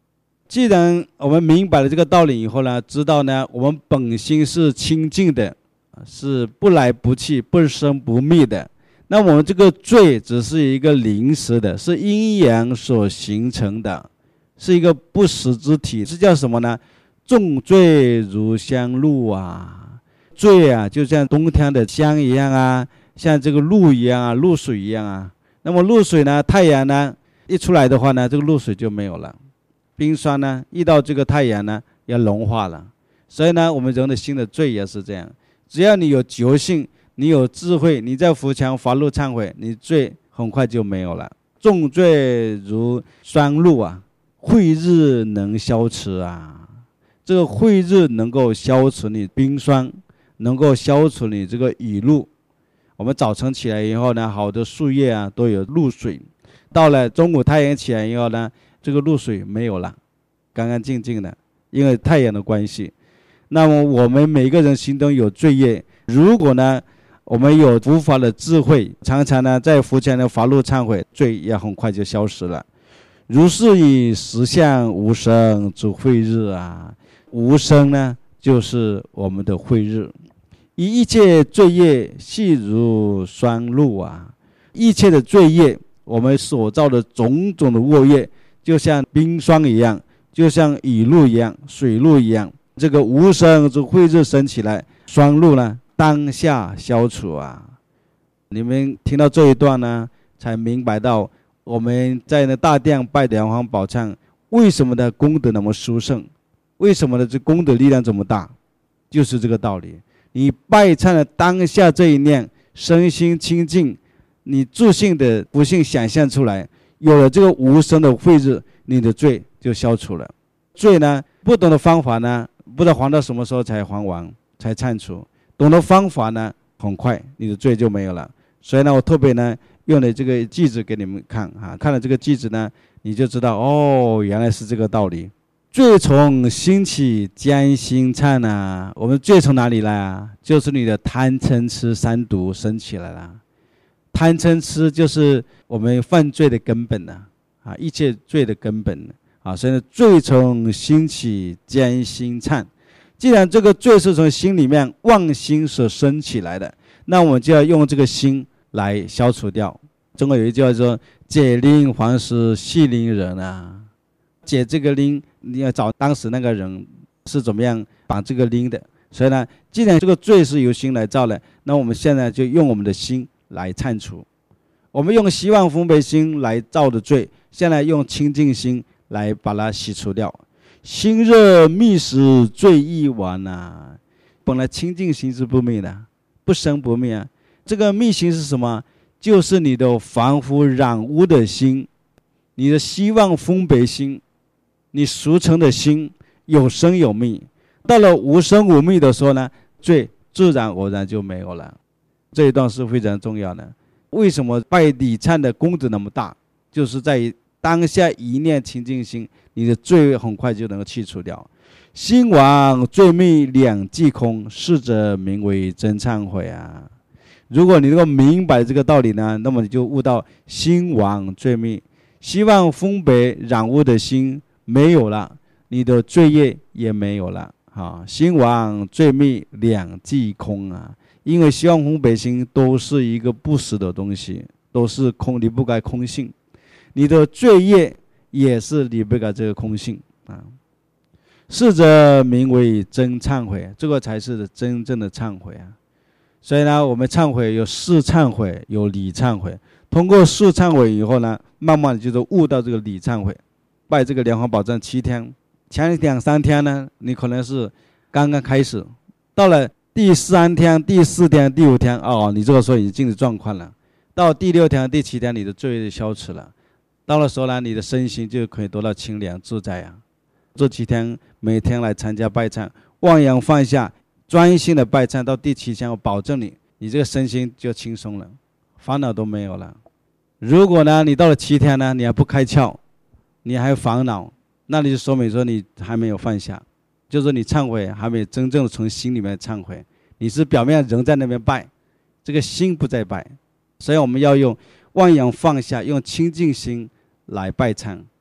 既然我们明白了这个道理以后呢，知道呢我们本心是清净的，是不来不去不生不灭的，那我们这个罪只是一个临时的，是阴阳所形成的，是一个不实之体，是叫什么呢？重罪如香露啊，罪啊就像冬天的香一样啊，像这个露一样啊，露水一样啊。那么露水呢，太阳呢一出来的话呢，这个露水就没有了，冰霜呢遇到这个太阳呢要融化了。所以呢我们人的心的罪也是这样，只要你有觉性，你有智慧，你在扶墙发露忏悔，你罪很快就没有了。重罪如霜露啊，慧日能消除啊，这个慧日能够消除你冰霜，能够消除你这个雨露。我们早晨起来以后呢，好多树叶啊都有露水，到了中午太阳起来以后呢，这个露水没有了，干干净净的，因为太阳的关系。那么我们每个人心中有罪业，如果呢我们有佛法的智慧，常常呢在佛前的发露忏悔，罪也很快就消失了。如是以实相无生之慧日啊，无生呢就是我们的慧日。以一切罪业细如霜露啊，一切的罪业，我们所造的种种的恶业，就像冰霜一样，就像雨露一样，水露一样，这个无生之慧日升起来，霜露呢当下消除啊。你们听到这一段呢，才明白到我们在那大殿拜梁皇宝忏，为什么的功德那么殊胜，为什么的这功德力量这么大，就是这个道理。你拜忏的当下这一念，身心清净，你自性的不幸想象出来，有了这个无生的慧日，你的罪就消除了。罪呢不懂的方法呢，不知道还到什么时候才还完才忏除，懂得方法呢，很快你的罪就没有了。所以呢我特别呢用了这个句子给你们看啊，看了这个句子呢，你就知道哦，原来是这个道理。罪从心起将心忏啊，我们罪从哪里来啊？就是你的贪嗔痴三毒生起来了。贪嗔痴就是我们犯罪的根本啊，啊，一切罪的根本啊。所以呢，罪从心起将心忏。既然这个罪是从心里面妄心所生起来的，那我们就要用这个心来消除掉。中国有一句话说：“解铃还须系铃人啊。”解这个铃，你要找当时那个人是怎么样绑这个铃的。所以呢，既然这个罪是由心来造的，那我们现在就用我们的心来忏除。我们用希望分别心来造的罪，现在用清净心来把它洗除掉。心热密时罪亦完啊，本来清净心是不灭的，不生不灭啊。这个密心是什么？就是你的凡夫染污的心，你的希望分别心，你俗成的心有生有灭。到了无生无灭的时候呢，罪自然而然就没有了。这一段是非常重要的。为什么拜礼忏的功德那么大？就是在于当下一念清净心，你的罪很快就能够去除掉。心亡罪灭两即空，是者名为真忏悔啊。如果你能够明白这个道理呢，那么你就悟到心亡罪灭，希望分别染污的心没有了，你的罪业也没有了啊。心亡罪灭两即空啊，因为希望分别心都是一个不实的东西，都是空，离不开空性。你的罪业也是离不开这个空性啊。是者名为真忏悔，这个才是真正的忏悔啊。所以呢，我们忏悔有事忏悔，有理忏悔。通过事忏悔以后呢，慢慢的就是悟到这个理忏悔。拜这个莲花宝藏七天，前两三天呢，你可能是刚刚开始，到了第三天、第四天、第五天，哦，你这个时候已经进入状况了。到第六天、第七天，你的罪业消除了。到了时候呢，你的身心就可以得到清凉自在啊。这几天每天来参加拜忏，忘阳放下，专心的拜忏，到第七天，我保证你，你这个身心就轻松了，烦恼都没有了。如果呢，你到了七天呢，你还不开窍，你还有烦恼，那你就说明说你还没有放下，就是你忏悔还没有真正的从心里面忏悔，你是表面人在那边拜，这个心不在拜。所以我们要用忘阳放下，用清净心来拜忏，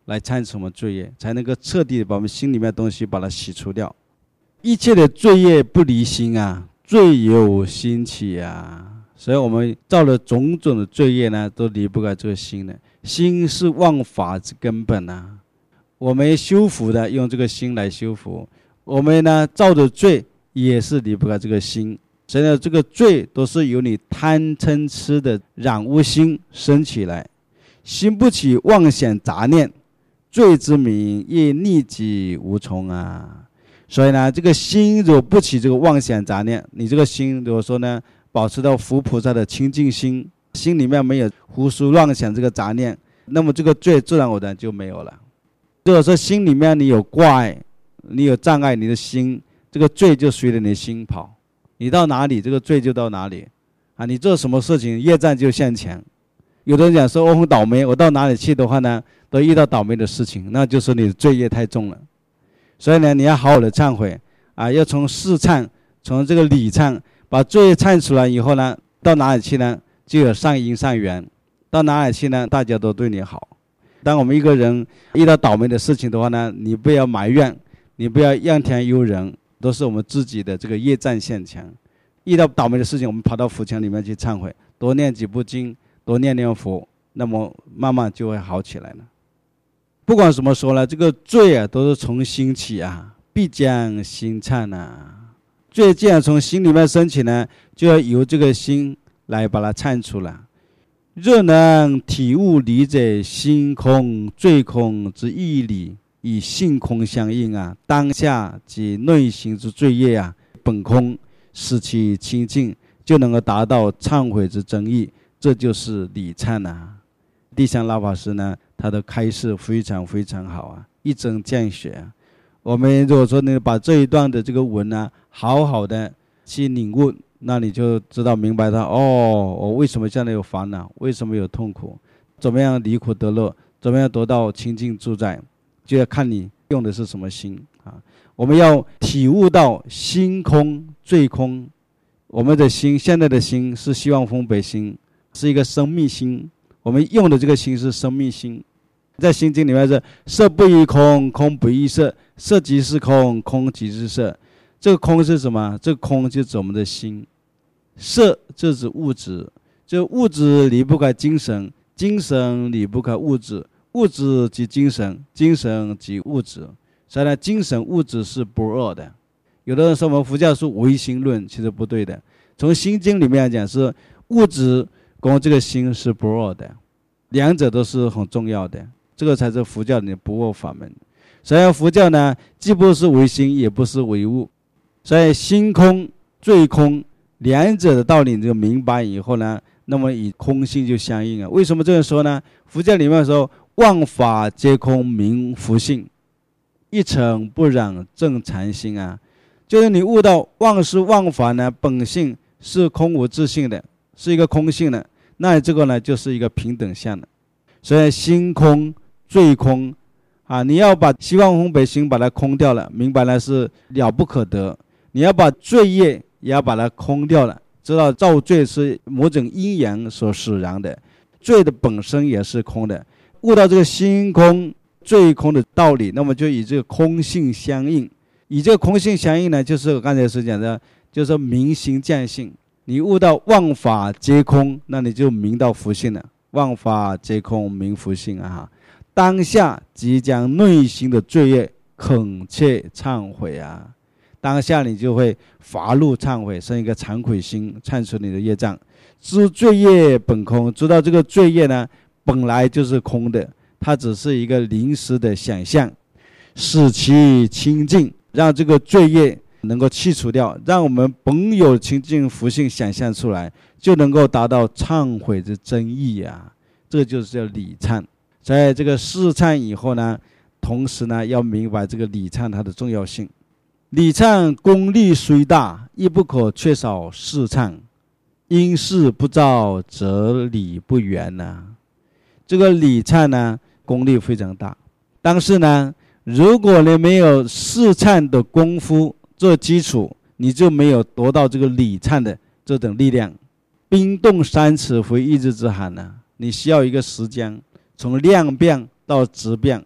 来忏除我们罪业，才能够彻底的把我们心里面的东西把它洗除掉。一切的罪业不离心啊，罪由心起啊。所以我们造了种种的罪业呢，都离不开这个心的。心是万法之根本啊。我们修福的用这个心来修福，我们呢造的罪也是离不开这个心。所以呢，这个罪都是由你贪嗔痴的染污心生起来。心不起妄想杂念，罪之名亦逆己无从啊。所以呢，这个心如果不起这个妄想杂念，你这个心如果说呢保持到佛菩萨的清净心，心里面没有胡思乱想这个杂念，那么这个罪自然而然就没有了。如果说心里面你有挂碍，你有障碍，你的心这个罪就随着你的心跑，你到哪里这个罪就到哪里啊！你做什么事情业障就向前。有的人讲说我很倒霉，我到哪里去的话呢都遇到倒霉的事情，那就是你的罪业太重了。所以呢，你要好好的忏悔啊，要从事忏，从这个理忏，把罪业忏出来以后呢，到哪里去呢就有善因善缘，到哪里去呢大家都对你好。当我们一个人遇到倒霉的事情的话呢，你不要埋怨，你不要怨天尤人，都是我们自己的这个业障现前。遇到倒霉的事情，我们跑到佛前里面去忏悔，多念几部经，多念念佛，那么慢慢就会好起来了。不管怎么说呢，这个罪啊都是从心起啊，必将心忏啊。罪既然从心里面升起呢，就要由这个心来把它忏出来。若能体悟理解心空罪空之义理，与性空相应啊，当下及内心之罪业啊本空，使其清净，就能够达到忏悔之真意，这就是理忏啊。地藏老法师呢，他的开示非常非常好啊，一针见血啊。我们如果说你把这一段的这个文呢，好好的去领悟，那你就知道明白他哦，我为什么现在有烦恼，为什么有痛苦，怎么样离苦得乐，怎么样得到清净自在，就要看你用的是什么心啊。我们要体悟到心空罪空，我们的心现在的心是希望风北心，是一个生命心，我们用的这个心是生命心。在心经里面是色不异空，空不异色，色即是空，空即是色。这个空是什么？这个空就指我们的心。色就指物质，这物质离不开精神，精神离不开物质，物质即精神，精神即物质。所以呢，精神物质是不二的。有的人说我们佛教是唯心论，其实不对的。从心经里面来讲，是物质跟这个心是不二的，两者都是很重要的，这个才是佛教的不二法门。所以佛教呢，既不是唯心，也不是唯物。所以心空罪空两者的道理你就明白以后呢，那么以空性就相应了。为什么这样说呢？佛教里面说万法皆空名佛性，一尘不染正常心啊，就是你悟到万事万法呢本性是空无自性的，是一个空性的，那这个呢就是一个平等相的。所以心空罪空啊，你要把希望空北心把它空掉了，明白了是了不可得。你要把罪业也要把它空掉了，知道造罪是某种因缘所使然的，罪的本身也是空的。悟到这个心空罪空的道理，那么就以这个空性相应。以这个空性相应呢，就是我刚才所讲的，就是明心见性。你悟到万法皆空，那你就明到佛性了。万法皆空明佛性啊！当下即将内心的罪业恳切忏悔啊！当下你就会发怒忏悔，生一个惭愧心，忏除你的业障。知罪业本空，知道这个罪业呢本来就是空的，它只是一个临时的想象，使其清净，让这个罪业能够去除掉，让我们本有清净福性想象出来，就能够达到忏悔的真意啊！这个就是叫理忏。在这个事忏以后呢，同时呢要明白这个理忏它的重要性。理忏功力虽大，亦不可缺少事忏。因事不造，则理不圆啊。这个理忏呢，功力非常大，但是呢，如果你没有事忏的功夫做基础，你就没有得到这个理忏的这种力量。冰冻三尺非一日之寒啊，你需要一个时间，从量变到质变，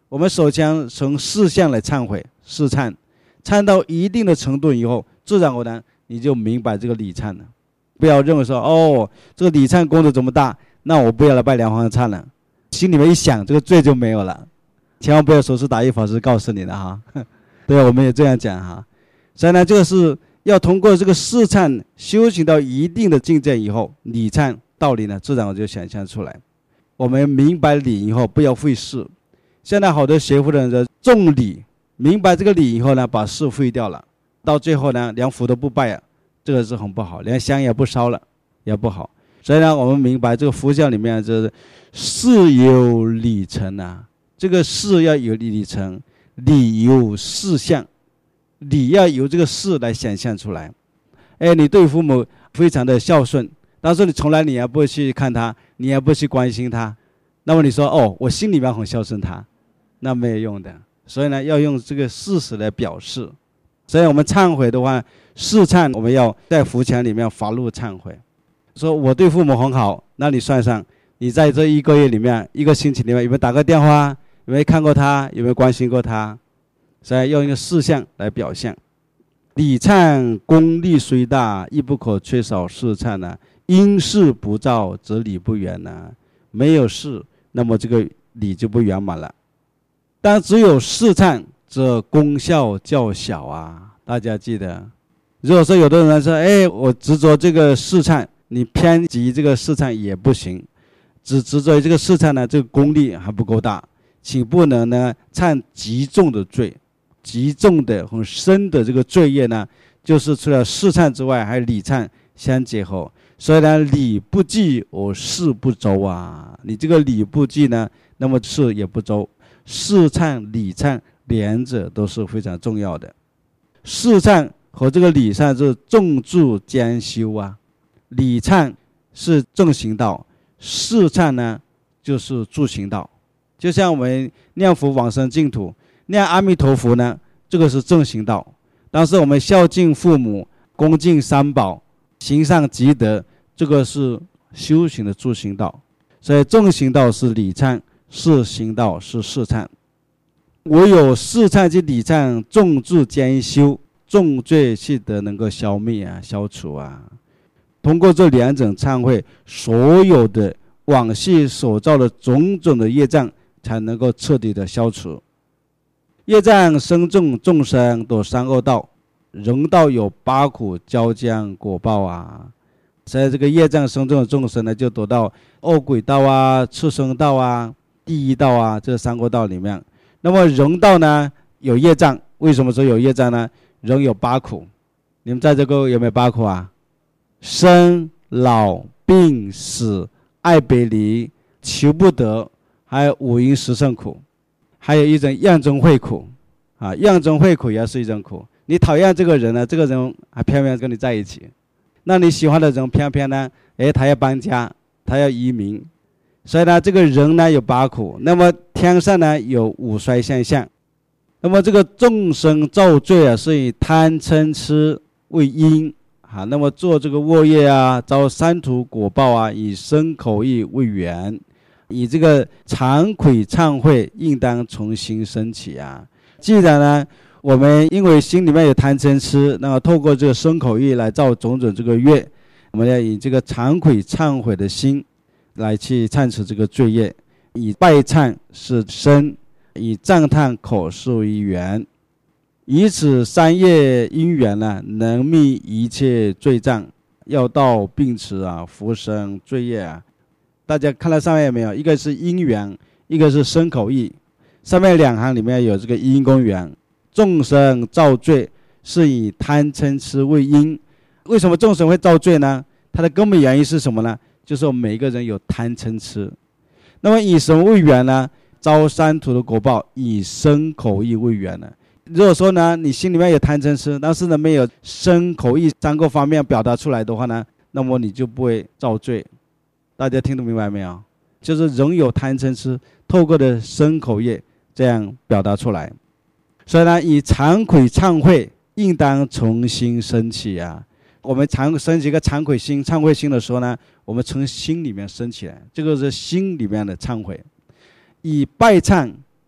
我们首先从事项来忏悔，试忏，忏到一定的程度以后，自然而然你就明白这个礼忏了。不要认为说，哦，这个礼忏功德这么大，那我不要来拜梁皇忏了，心里面一想，这个罪就没有了。千万不要说是达义法师告诉你的哈，对，我们也这样讲哈。所以呢，这个是要通过这个试忏修行到一定的境界以后，礼忏道理呢，自然我就想象出来。我们明白礼以后，不要废事。现在好多学佛的人重礼，明白这个礼以后呢，把事废掉了，到最后呢，连佛都不拜了，这个是很不好，连香也不烧了，也不好。所以呢，我们明白这个佛教里面就是事有礼成啊，这个事要有礼成，礼有事相，礼要由这个事来想象出来。哎，你对父母非常的孝顺，但是你从来你也不会去看他，你也不会去关心他，那么你说哦，我心里面很孝顺他，那没有用的。所以呢，要用这个事实来表示。所以我们忏悔的话，试忏我们要在佛前里面发怒忏悔，说我对父母很好，那你算上，你在这一个月里面，一个星期里面有没有打过电话，有没有看过他，有没有关心过他？所以用一个事项来表现。礼忏功力虽大，亦不可缺少试忏呢。因事不造，则礼不圆呢。没有事，那么这个礼就不圆满了。但只有试忏，则功效较小啊。大家记得，如果说有的人说，哎，我执着这个试忏，你偏激这个试忏也不行。只执着于这个试忏呢，这个功力还不够大，请不能呢忏极重的罪。极重的很深的这个罪业呢，就是除了试忏之外，还有礼忏相结合。所以呢，礼不济而事不周啊。你这个礼不济呢，那么事也不周。试忏、礼忏两者都是非常重要的。试忏和这个礼忏是重助兼修啊。礼忏是正行道，试忏呢就是助行道。就像我们念佛往生净土，念阿弥陀佛呢，这个是正行道。但是我们孝敬父母，恭敬三宝，行善积德，这个是修行的助行道。所以正行道是礼忏，试行道是试忏。唯有试忏及礼忏重助兼修，重罪气德能够消灭啊，消除啊。通过这两种忏悔，所有的往昔所造的种种的业障才能够彻底的消除。业障深重众生堕三恶道，人道有八苦交将果报啊。所以这个业障深重的众生呢，就堕到恶鬼道啊、畜生道啊、地狱道啊，这三个道里面。那么人道呢有业障，为什么说有业障呢？人有八苦，你们在这个有没有八苦啊？生老病死、爱别离、求不得，还有五阴十胜苦，还有一种厌憎会苦啊，厌憎会苦也是一种苦。你讨厌这个人呢，这个人还偏偏跟你在一起。那你喜欢的人偏偏呢，哎，他要搬家，他要移民。所以呢，这个人呢有八苦，那么天上呢有五衰现象。那么这个众生造罪啊，是以贪嗔痴为因啊，那么做这个恶业啊，遭三途果报啊，以身口意为缘，以这个惭愧忏悔应当重新升起啊。既然呢我们因为心里面有贪嗔痴，那么透过这个身口意来造种种这个业，我们要以这个惭愧忏悔的心来去忏除这个罪业，以拜忏是身，以赞叹口是为缘，以此三业因缘呢，能灭一切罪障，要到病除啊，福生罪业啊。大家看到上面有没有？一个是因缘，一个是身口意。上面两行里面有这个因跟缘。众生造罪是以贪嗔痴为因。为什么众生会造罪呢？它的根本原因是什么呢？就是我们每一个人有贪嗔痴。那么以什么为缘呢？遭三途的果报，以身口意为缘呢。如果说呢，你心里面有贪嗔痴，但是呢没有身口意三个方面表达出来的话呢，那么你就不会造罪。大家听得明白没有？就是人有贪嗔痴，透过的身口意这样表达出来。所以呢，以惭愧忏悔应当重新升起啊。我们惭升起一个惭愧心、忏悔心的时候呢，我们从心里面升起来，这个是心里面的忏悔。以拜忏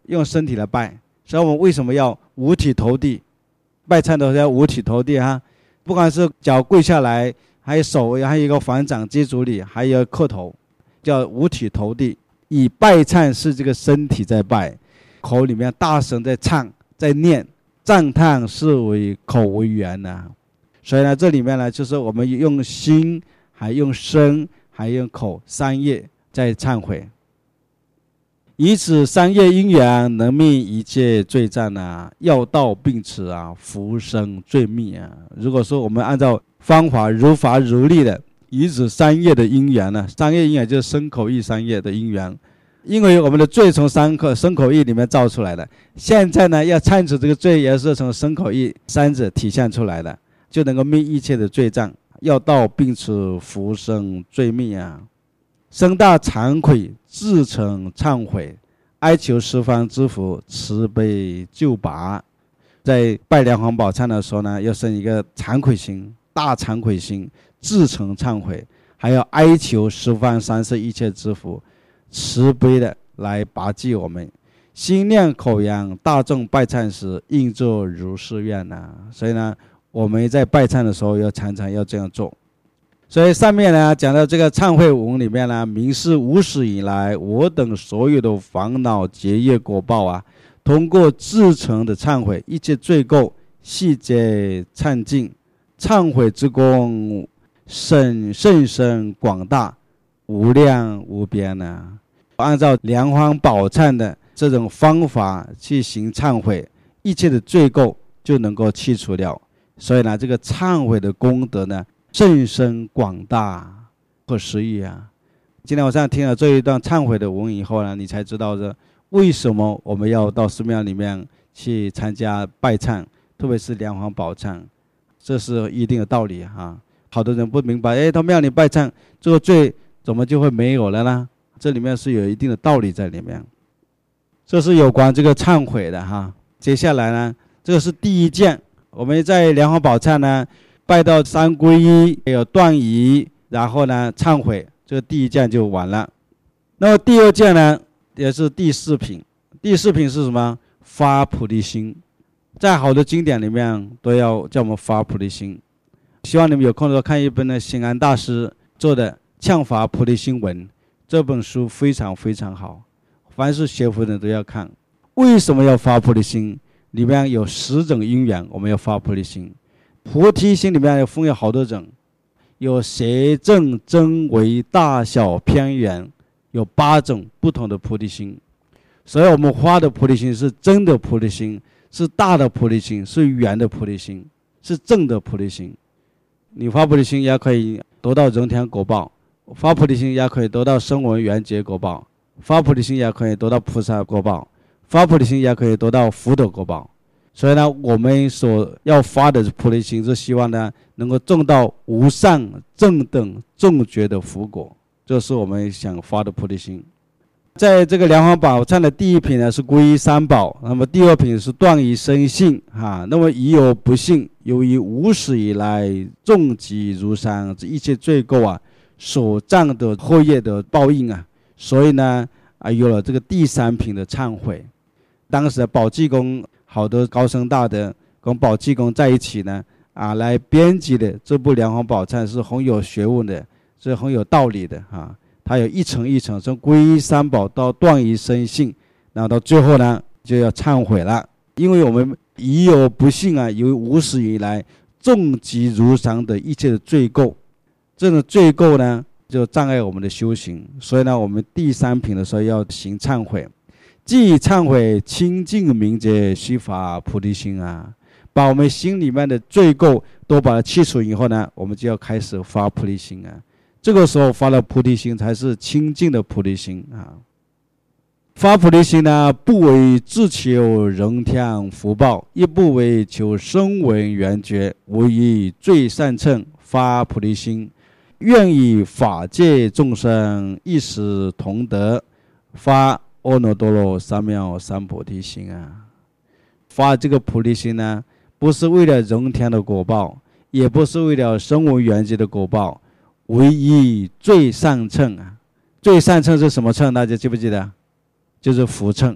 用身体来拜。所以我们为什么要五体投地？拜忏的时候要五体投地哈，不管是脚跪下来，还有手，还有一个反掌接足礼，还有磕头，叫五体投地。以拜忏是这个身体在拜，口里面大声在唱在念，赞叹是为口为源呢、啊。所以呢，这里面呢，就是我们用心，还用身，还用口三业在忏悔。以此三业因缘，能灭一切罪障啊，药道并持啊，福生罪灭啊。如果说我们按照方法如法如律的，以此三业的因缘呢，三业因缘就是身口意三业的因缘。因为我们的罪从三口身口意里面造出来的，现在呢要忏除这个罪，也是从身口意三者体现出来的，就能够灭一切的罪障。药道并持，福生罪灭啊。生大惭愧，自诚忏悔，哀求十方之福，慈悲救拔。在拜梁皇宝忏的时候呢，要生一个惭愧心，大惭愧心，自诚忏悔，还要哀求十方三世一切之福，慈悲的来拔济我们。心念口扬，大众拜忏时，应作如是愿呐、啊。所以呢，我们在拜忏的时候要常常要这样做。所以上面呢讲到这个忏悔文里面呢，明示无始以来我等所有的烦恼结业果报啊，通过至诚的忏悔，一切罪垢悉皆忏尽，忏悔之功甚甚深广大，无量无边呢、啊。按照梁皇宝忏的这种方法去行忏悔，一切的罪垢就能够去除掉。所以呢，这个忏悔的功德呢，甚深广大，不可思议啊！今天晚上听了这一段忏悔的文以后呢，你才知道这为什么我们要到寺庙里面去参加拜忏，特别是梁皇宝忏，这是一定的道理啊。好多人不明白，哎，到庙里拜忏，这个罪怎么就会没有了呢？这里面是有一定的道理在里面。这是有关这个忏悔的哈。接下来呢，这个是第一件，我们在梁皇宝忏呢，拜到三皈依，还有断疑，然后呢忏悔，这个第一件就完了。那么第二件呢，也是第四品。第四品是什么？发菩提心。在好的经典里面都要叫我们发菩提心。希望你们有空的时候看一本呢显安大师做的《忏发菩提心文》，这本书非常非常好，凡是学佛的人都要看。为什么要发菩提心？里面有十种因缘，我们要发菩提心。菩提心里面有分有好多种，有邪正真伪大小偏远，有八种不同的菩提心。所以我们发的菩提心是真的菩提心，是大的菩提心，是圆的菩提心，是正的菩提心。你发菩提心也可以得到人天果报，发菩提心也可以得到声闻缘觉果报，发菩提心也可以得到菩萨果报，发菩提心也可以得到福德果报。所以呢，我们所要发的菩提心是希望呢能够种到无上正等正觉的福果，这是我们想发的菩提心。在这个梁皇宝忏的第一品呢是皈依三宝，那么第二品是断疑生信哈。那么已有不信，由于无始以来重疾如山，这一切罪垢啊所障的后业的报应啊，所以呢啊有了这个第三品的忏悔。当时的宝济公好多高僧大德跟宝济公在一起呢啊来编辑的这部梁皇宝忏是很有学问的，是很有道理的哈。它有一层一层，从皈依三宝到断疑生信，然后到最后呢就要忏悔了。因为我们已有不信啊，由无始以来重疾如山的一切的罪垢，这种罪垢呢就障碍我们的修行，所以呢我们第三品的时候要行忏悔。既忏悔清净明觉须发菩提心啊，把我们心里面的罪垢都把它去除以后呢，我们就要开始发菩提心啊。这个时候发了菩提心才是清净的菩提心啊。发菩提心呢，不为自求人天福报，亦不为求声闻缘觉，唯以最善乘发菩提心，愿以法界众生一时同得发阿耨多罗三藐三菩提心啊。发这个菩提心呢，不是为了人天的果报，也不是为了声闻缘觉的果报，唯以最善乘啊。最善乘是什么乘？大家记不记得？就是福乘。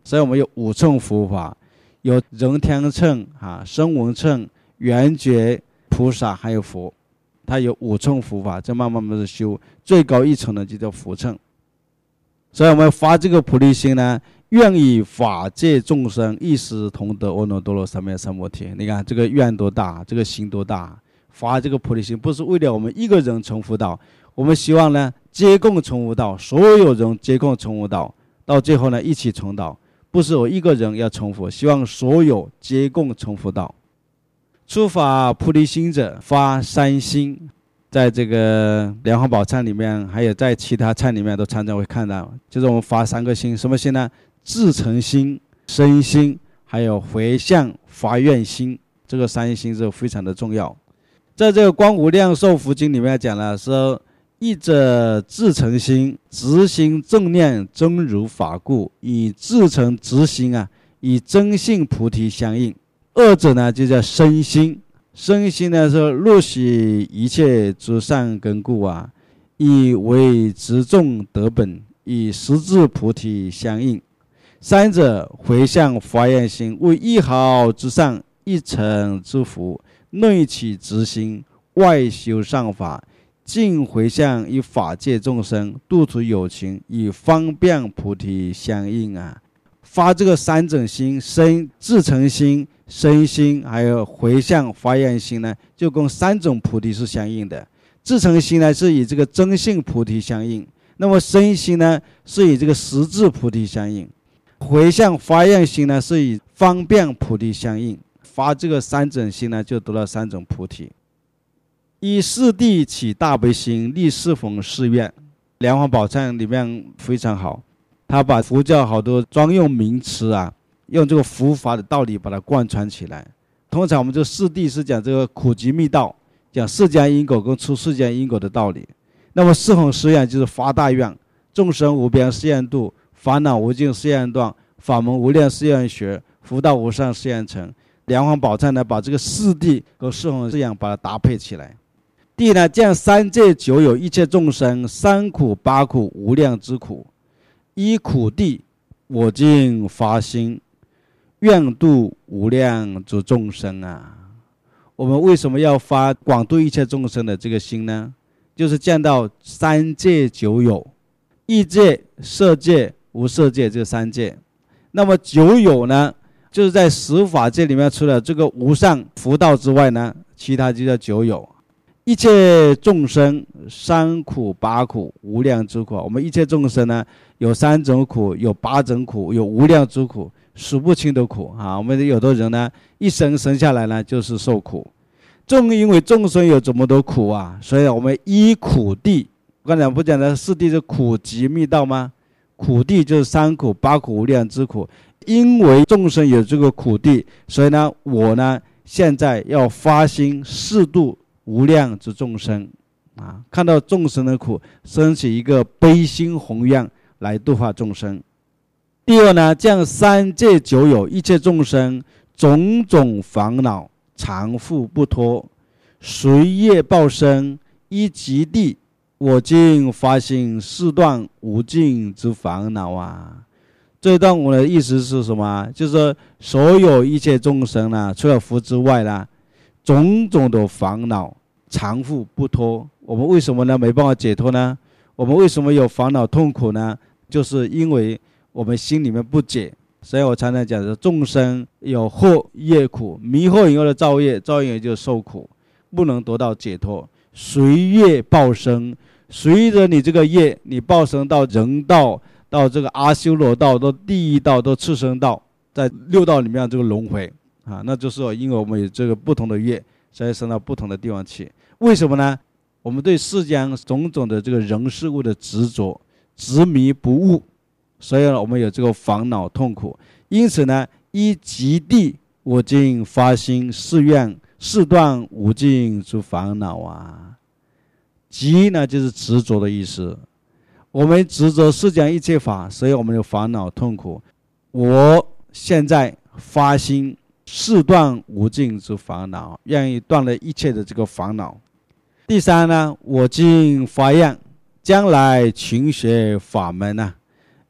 所以我们有五乘佛法，有人天乘啊、声闻乘、缘觉菩萨，还有佛，它有五乘佛法，这慢慢慢的修，最高一层呢就叫佛乘。所以我们发这个菩提心呢，愿以法界众生一时同得阿耨多罗三藐三菩提。你看这个愿多大，这个心多大！发这个菩提心不是为了我们一个人成佛道，我们希望呢皆共成佛道，所有人皆共成佛道，到最后呢一起成道，不是我一个人要成佛，希望所有皆共成佛道。初发菩提心者发三心，在这个莲花宝忏里面，还有在其他忏里面都常常会看到，就是我们发三个心，什么心呢？至诚心、身心，还有回向发愿心，这个三心是非常的重要。在这个光无量寿佛经里面讲了，说一者至诚心，直心正念真如法故，以至诚直心啊，以真性菩提相应。二者呢就叫身心，身心呢是入许一切诸善根故啊，以为直众得本，以实质菩提相应。三者回向发愿心，为一毫之上，一尘之福，内起直心，外修上法，尽回向以法界众生，度除有情，以方便菩提相应啊。发这个三种心，身至诚心、身心还有回向发愿心呢，就跟三种菩提是相应的。至诚心呢是以这个真性菩提相应，那么身心呢是以这个实质菩提相应，回向发愿心呢是以方便菩提相应。发这个三种心呢，就得到三种菩提。依四谛起大悲心，立四弘誓愿。莲花宝忏里面非常好，他把佛教好多专用名词啊，用这个佛法的道理把它贯穿起来。通常我们这四谛是讲这个苦集密道，讲世间因果跟出世间因果的道理。那么四弘誓愿就是发大愿，众生无边誓愿度，烦恼无尽誓愿断，法门无量誓愿学，福道无上誓愿成。莲花宝忏呢，把这个四谛和四弘誓愿把它搭配起来。第一呢，将三界九有一切众生，三苦八苦无量之苦，依苦谛我今发心，愿度无量之众生啊。我们为什么要发广度一切众生的这个心呢？就是见到三界九有，异界、色界、无色界这三界。那么九有呢，就是在十法界里面，除了这个无上佛道之外呢，其他就叫九有。一切众生三苦八苦无量之苦，我们一切众生呢，有三种苦，有八种苦，有无量之苦，数不清的苦啊！我们有的人呢，一生生下来呢就是受苦。正因为众生有这么多苦啊，所以我们依苦谛。我刚才不讲的四谛是苦集密道吗？苦谛就是三苦八苦无量之苦。因为众生有这个苦谛，所以呢，我呢现在要发心示度无量之众生啊！看到众生的苦，升起一个悲心宏愿来度化众生。第二呢，将三界九有一切众生种种烦恼常负不脱，随业报身，依极地，我今发心示断无尽之烦恼啊！这一段我的意思是什么？就是说所有一切众生呢，除了佛之外呢，种种的烦恼常负不脱。我们为什么呢没办法解脱呢？我们为什么有烦恼痛苦呢？就是因为我们心里面不解。所以我常常讲的，众生有惑业苦，迷惑以后的造业，造业就受苦，不能得到解脱。随业报身，随着你这个业，你报身到人道，到这个阿修罗道，到地狱道，到畜生道，在六道里面这个轮回啊，那就是因为我们有这个不同的业，所以升到不同的地方去。为什么呢？我们对世间种种的这个人事物的执着、执迷不悟，所以我们有这个烦恼痛苦。因此呢，依极地我今发心誓愿示断无尽之烦恼啊。极呢就是执着的意思，我们执着世间一切法，所以我们有烦恼痛苦。我现在发心示断无尽之烦恼，愿意断了一切的这个烦恼。第三呢，我今发愿将来勤学法门啊，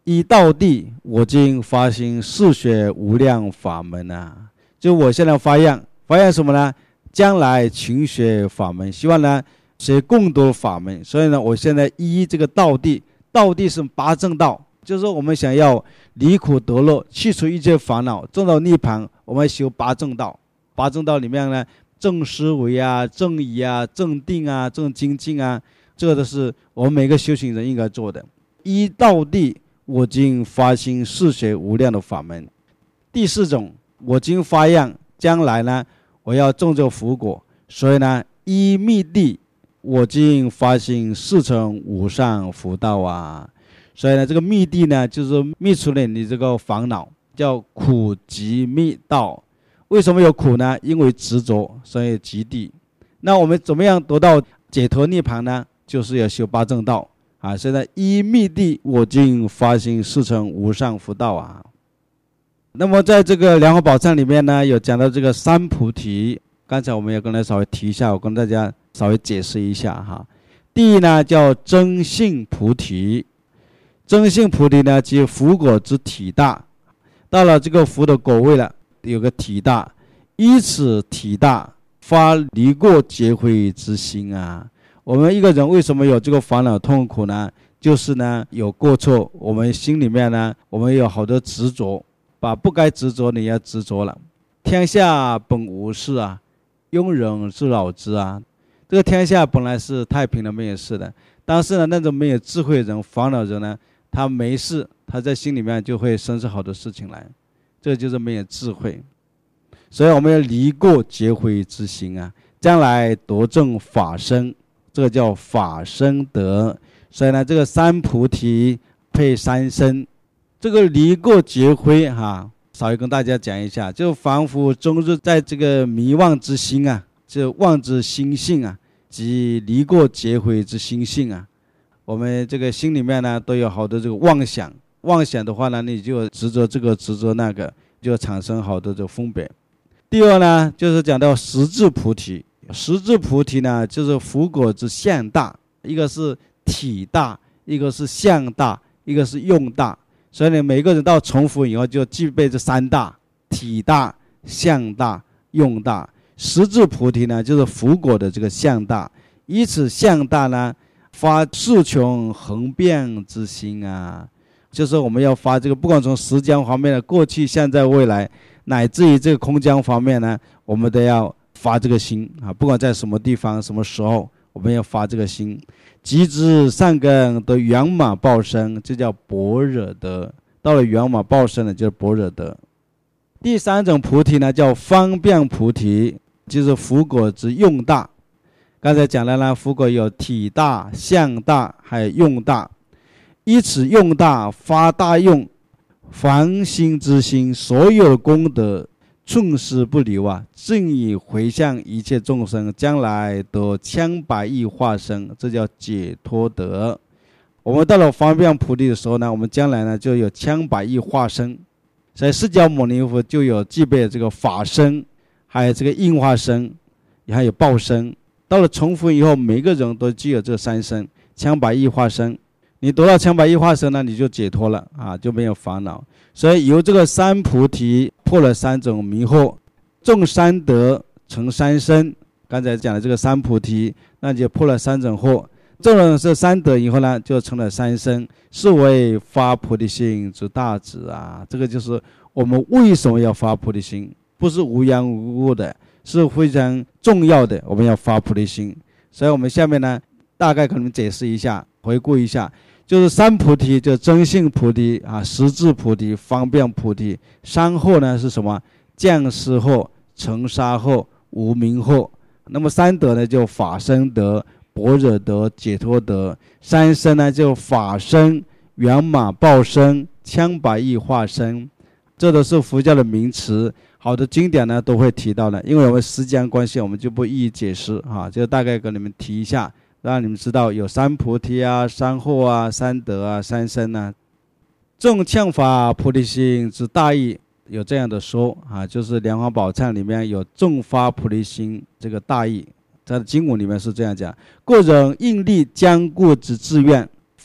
依道地，我今发心示学无量法门啊，就我现在发愿，发愿什么呢？将来勤学法门，希望呢学更多法门。所以呢，我现在依这个道地，道地是八正道，就是说我们想要离苦得乐，去除一切烦恼，证到涅槃，我们修八正道。八正道里面呢，正思维啊，正疑啊，正定啊，正精进啊，这个都是我们每个修行人应该做的。依道地，我今发心示学无量的法门。第四种，我今发愿，将来呢，我要种这福果，所以呢，依密地，我今发心示成无上福道啊。所以呢，这个密地呢，就是灭除了你这个烦恼，叫苦集密道。为什么有苦呢？因为执着，所以极地。那我们怎么样得到解脱涅槃呢？就是要修八正道啊。现在依密地，我今发心示成无上福道啊。那么在这个莲花宝忏里面呢，有讲到这个三菩提，刚才我们也跟大家稍微提一下，我跟大家稍微解释一下哈。第一呢，叫真性菩提。真性菩提呢，即福果之体大，到了这个福的果位了，有个体大，依此体大发离过结悔之心啊。我们一个人为什么有这个烦恼痛苦呢？就是呢有过错，我们心里面呢，我们有好多执着，把不该执着你要执着了。天下本无事啊，庸人自扰之啊。这个天下本来是太平的，没有事的，但是呢，那种没有智慧人、烦恼人呢，他没事，他在心里面就会生出好多事情来，这就是没有智慧。所以我们要离过结悔之心啊，将来得证法身，这个叫法身德。所以呢，这个三菩提配三身，这个离过结悔哈，稍微跟大家讲一下，就仿佛终日在这个迷妄之心啊，就妄之心性啊，即离过结悔之心性啊。我们这个心里面呢，都有好多这个妄想，妄想的话呢，你就执着这个执着那个，就产生好多这个分别。第二呢，就是讲到十智菩提。十智菩提呢，就是福果之相大，一个是体大，一个是相大，一个是用大。所以呢，每个人到成佛以后就具备这三大：体大、相大、用大。十智菩提呢，就是福果的这个相大，以此相大呢，发四穷恒变之心啊。就是我们要发这个，不管从时间方面的过去、现在、未来，乃至于这个空间方面呢，我们都要发这个心啊。不管在什么地方、什么时候，我们要发这个心。即知善根得圆满报身，这叫般若德。到了圆满报身呢，就是般若德。第三种菩提呢，叫方便菩提，就是福果之用大。刚才讲了呢，福果有体大、相大，还有用大。以此用大发大用，凡心之心，所有的功德寸丝不留啊，正以回向一切众生，将来得千百亿化身，这叫解脱德。我们到了方便菩提的时候呢，我们将来呢就有千百亿化身。所以释迦牟尼佛就有具备这个法身，还有这个应化身，也还有报身。到了成佛以后，每个人都具有这三身，千百亿化身。你得到千百亿化身呢，你就解脱了啊，就没有烦恼。所以由这个三菩提破了三种迷惑，种三德成三身。刚才讲的这个三菩提，那就破了三种惑。种了这三德以后呢，就成了三身，是为发菩提心之大旨啊。这个就是我们为什么要发菩提心，不是无缘无故的，是非常重要的，我们要发菩提心。所以我们下面呢，大概可能解释一下，回顾一下，就是三菩提，就真性菩提啊，十智菩提、方便菩提。三惑呢是什么？降施惑、尘沙惑、无明惑。那么三德呢，就法身德、般若德、解脱德。三身呢，就法身、圆满报身、千百亿化身。这都是佛教的名词，好的经典呢都会提到的。因为我们时间关系，我们就不一一解释啊，就大概跟你们提一下，让你们知道有三菩提啊、三惑啊、三德啊、三身啊。众劝发菩提心之大义，有这样的说啊，就是莲花宝忏里面有众发菩提心这个大义，在经文里面是这样讲：个人应立坚固之志愿，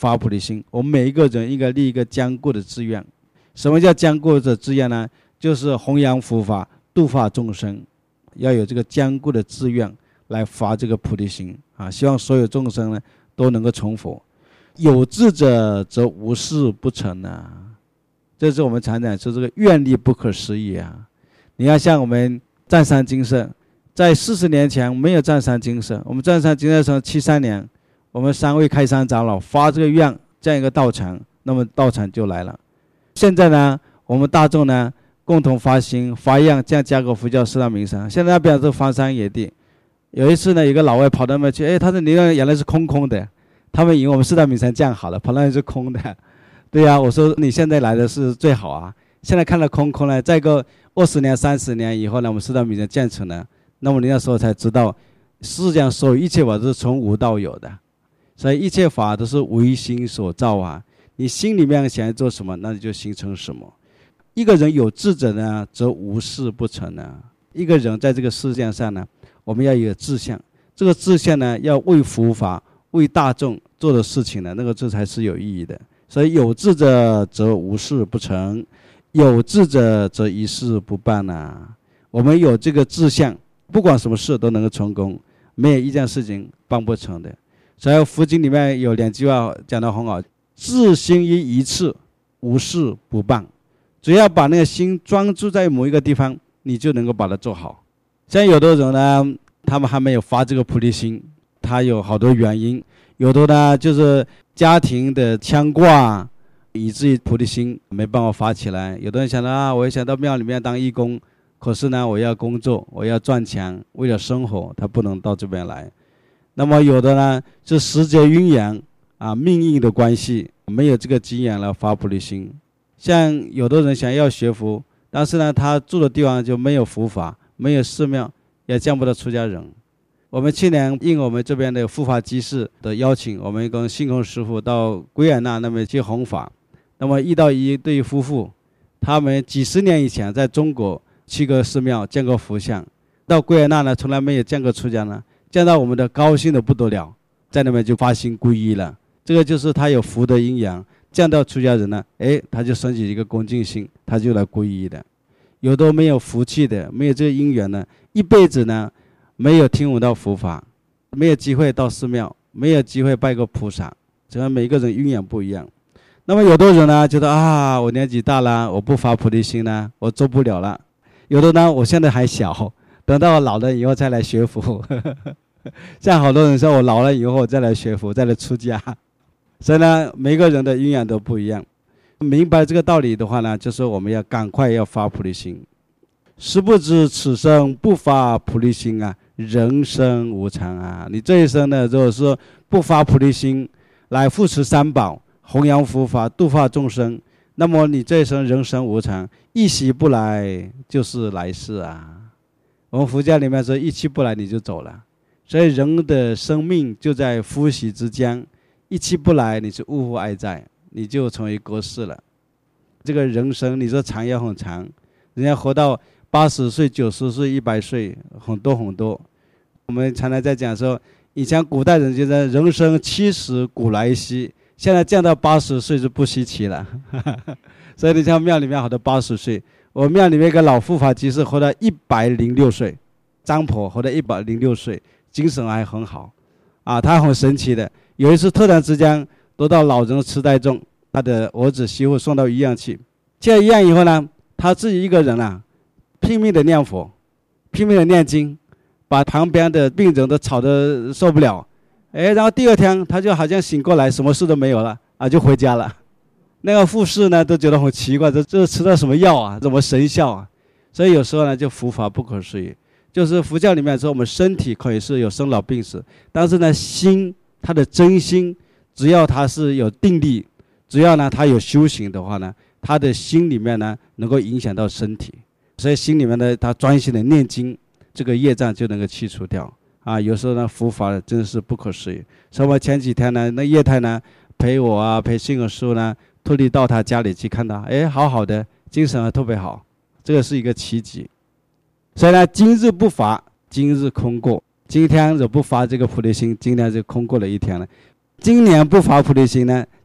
发菩提心。我们每一个人应该立一个坚固的志愿。什么叫坚固的志愿呢？就是弘扬佛法，度化众生，要有这个坚固的志愿来发这个菩提心啊！希望所有众生呢都能够成佛。有志者则无事不成啊！这是我们常讲说这个愿力不可思议啊！你要像我们湛山精舍，在四十年前没有湛山精舍，我们湛山精舍从七三年，我们三位开山长老发这个愿，这样一个道场，那么道场就来了。现在呢，我们大众呢共同发心发愿，这样加个佛教四大名山。现在那边是荒山野地，有一次呢，有个老外跑到那边去，哎，他说你那原来是空空的，他们以为我们四大名山建好了，跑那里是空的。对呀、啊，我说你现在来的是最好啊，现在看到空空了，再过二十年、三十年以后呢，我们四大名山建成了，那么你那时候才知道，世界上所有一切法都是从无到有的，所以一切法都是唯心所造啊。你心里面想要做什么，那你就形成什么。一个人有志者呢，则无事不成呢。一个人在这个世界上呢，我们要有志向，这个志向呢，要为佛法、为大众做的事情呢，那个这才是有意义的。所以有志者则无事不成，有志者则一事不办啊。我们有这个志向，不管什么事都能够成功，没有一件事情办不成的。所以佛经里面有两句话讲得很好，志心于一处，无事不办。只要把那个心专注在某一个地方，你就能够把它做好。像有的人呢，他们还没有发这个菩提心，他有好多原因，有的呢就是家庭的牵挂，以至于菩提心没办法发起来。有的人想到啊，我想到庙里面当义工，可是呢我要工作，我要赚钱，为了生活，他不能到这边来。那么有的呢是时节因缘啊，命运的关系，没有这个机缘来发菩提心。像有的人想要学佛，但是呢他住的地方就没有佛法，没有寺庙，也见不到出家人。我们去年应我们这边的护法居士的邀请，我们跟信空师父到圭尔那那边去弘法。那么遇到一对夫妇，他们几十年以前在中国去过寺庙见过佛像，到圭尔那呢从来没有见过出家呢，见到我们的高兴的不得了，在那边就发心皈依了。这个就是他有福的因缘，见到出家人呢，哎，他就升起一个恭敬心，他就来皈依的。有的没有福气的，没有这个因缘呢，一辈子呢没有听闻到佛法，没有机会到寺庙，没有机会拜过菩萨，这样每个人因缘不一样。那么有的人呢觉得啊，我年纪大了，我不发菩提心呢，我做不了了。有的呢，我现在还小，等到我老了以后再来学佛。像好多人说我老了以后我再来学佛，再来出家。所以呢，每个人的因缘都不一样。明白这个道理的话呢，就是我们要赶快要发菩提心。实不知此生不发菩提心啊，人生无常啊！你这一生呢，如果说不发菩提心，来护持三宝，弘扬佛法，度化众生，那么你这一生人生无常，一息不来就是来世啊！我们佛教里面说，一期不来你就走了，所以人的生命就在呼吸之间。一期不来，你是呜呼哀哉，你就成为过世了。这个人生，你说长也很长，人家活到八十岁、九十岁、一百岁，很多很多。我们常常在讲说，以前古代人觉得人生七十古来稀，现在降到八十岁是不稀奇了。所以你像庙里面好多八十岁，我庙里面一个老护法居士活到一百零六岁，张婆活到一百零六岁，精神还很好啊，他很神奇的。有一次突然之间得到老人痴呆症，他的儿子媳妇送到医院去，去了医院以后呢，他自己一个人啊，拼命的念佛，拼命的念经，把旁边的病人都吵得受不了。哎，然后第二天他就好像醒过来，什么事都没有了啊，就回家了。那个护士呢都觉得很奇怪，这这吃了什么药啊，怎么神效啊？所以有时候呢，就佛法不可思议。就是佛教里面说，我们身体可以是有生老病死，但是呢，心他的真心，只要他是有定力，只要呢他有修行的话呢，他的心里面呢能够影响到身体，所以心里面呢他专心的念经，这个业障就能够去除掉啊。有时候呢佛法真是不可思议。所以我前几天呢，那叶太呢陪我啊，陪信尔师呢，特地到他家里去看他，哎，好好的，精神还特别好，这个是一个奇迹。所以呢，今日不发，今日空过。今天若不发这个菩提心，今天就空过了一天了。今年不发菩提心呢，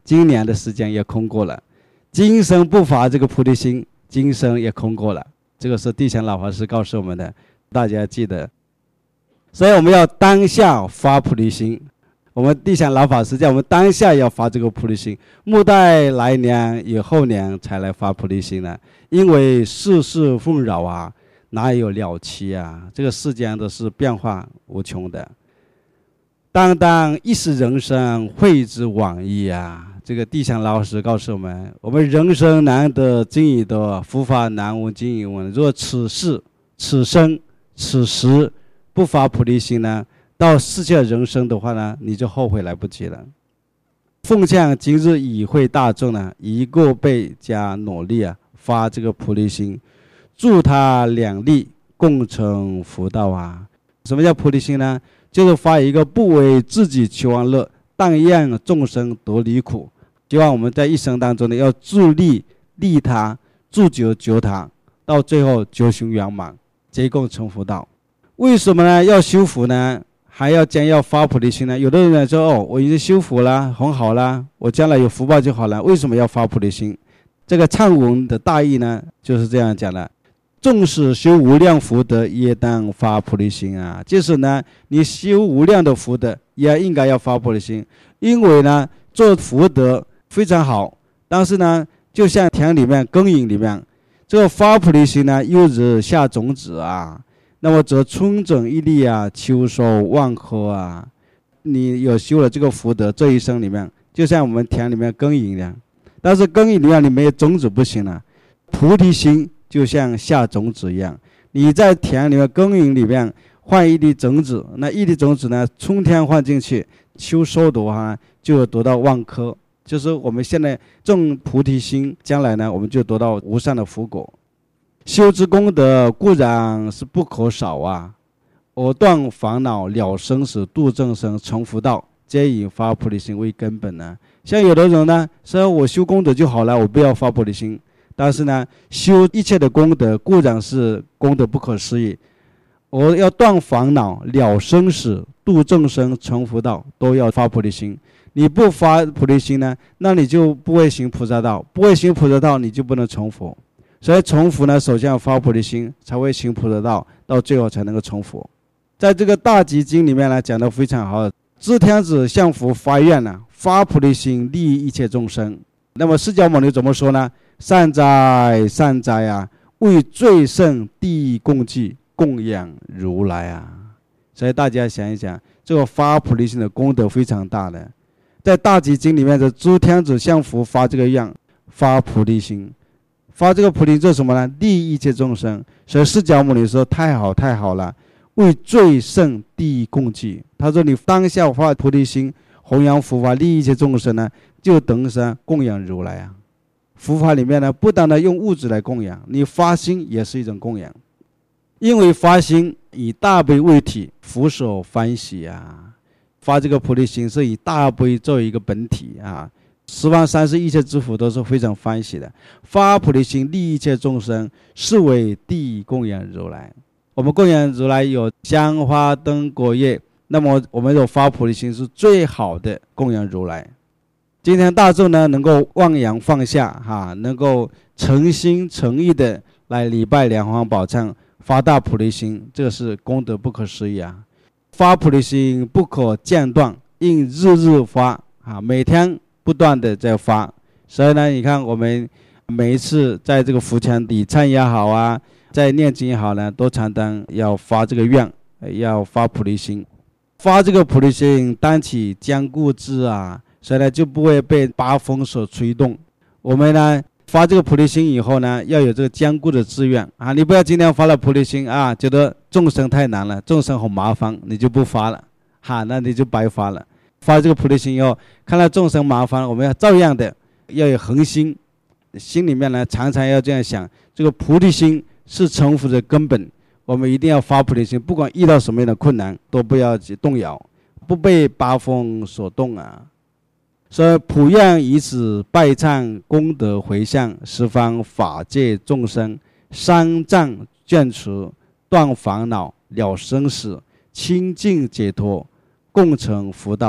今年的时间也空过了，今生不发这个菩提心，今生也空过了。这个是地藏老法师告诉我们的，大家记得。所以我们要当下发菩提心，我们地藏老法师叫我们当下要发这个菩提心，莫待来年以后年才来发菩提心呢。因为世事纷扰啊，哪有了期啊？这个世间都是变化无穷的。当当一世人生，会之往矣啊！这个地藏老师告诉我们，我们人生难得经已多，佛法难闻经已闻。若此世、此生、此时不发菩提心呢，到世界人生的话呢，你就后悔来不及了。奉劝今日与会大众呢，一个倍加努力啊，发这个菩提心，助他两利，共成福道啊！什么叫菩提心呢？就是发一个不为自己求安乐，但愿众生得离苦。希望我们在一生当中呢，要助力利他，助救救他，到最后九行圆满，结共成佛道。为什么呢？要修福呢？还要将要发菩提心呢？有的人说，哦，我已经修福了，很好了，我将来有福报就好了，为什么要发菩提心？这个忏文的大意呢，就是这样讲的。纵使修无量福德，也当发菩提心啊！就是呢，你修无量的福德，也应该要发菩提心。因为呢，做福德非常好，但是呢，就像田里面耕耘里面，这个发菩提心呢，又是下种子啊。那么则春整一粒啊，秋收万颗啊。你有修了这个福德，这一生里面，就像我们田里面耕耘一样。但是耕耘里面你没有种子不行了，菩提心就像下种子一样，你在田里面耕耘里面换一粒种子，那一粒种子呢，春天换进去，秋收的话就得到万颗。就是我们现在种菩提心，将来呢，我们就得到无上的福果。修之功德固然是不可少啊，我断烦恼，了生死，度众生，成福道，皆以发菩提心为根本呢。像有的人呢，说我修功德就好了，我不要发菩提心。但是呢，修一切的功德固然是功德不可思议，我要断烦恼，了生死，度众生，成福道，都要发菩提心。你不发菩提心呢，那你就不会行菩萨道，不会行菩萨道，你就不能成佛。所以成佛呢，首先要发菩提心，才会行菩萨道，到最后才能够成佛。在这个大集经里面呢，讲得非常好，知天子向佛发愿呢，发菩提心，利益一切众生。那么释迦牟尼怎么说呢？善哉善哉啊，为最胜第一供给，供养如来啊。所以大家想一想，这个发菩提心的功德非常大的。在大集经里面的诸天子向佛发这个愿，发菩提心，发这个菩提做什么呢？利益一切众生。所以释迦牟尼说太好太好了，为最胜第一供给。他说你当下发菩提心，弘扬佛法，利益一切众生呢，就等于是供养如来啊。佛法里面呢，不单单用物质来供养，你发心也是一种供养。因为发心以大悲为体，佛所欢喜啊。发这个菩提心是以大悲作为一个本体啊，十方三世一切之佛都是非常欢喜的。发菩提心，利益一切众生，是为第一供养如来。我们供养如来有香花灯果叶，那么我们有发菩提心是最好的供养如来。今天大众呢，能够忘扬放下哈，能够诚心诚意的来礼拜两皇宝忏，发大菩提心，这个是功德不可思议啊！发菩提心不可间断，应日日发啊，每天不断的在发。所以呢，你看我们每一次在这个佛前礼忏也好啊，在念经也好呢，都常常要发这个愿，要发菩提心。发这个菩提心，当起坚固志啊，所以呢，就不会被八风所吹动。我们呢，发这个菩提心以后呢，要有这个坚固的志愿啊！你不要今天发了菩提心啊，觉得众生太难了，众生很麻烦，你就不发了，哈，那你就白发了。发这个菩提心以后，看到众生麻烦，我们要照样的要有恒心，心里面呢常常要这样想，这个菩提心是成佛的根本，我们一定要发菩提心，不管遇到什么样的困难，都不要动摇，不被八风所动啊。所以普愿以此拜忏功德回向十方法界众生，三障眷除，断烦恼，了生死，清净解脱，共成福道，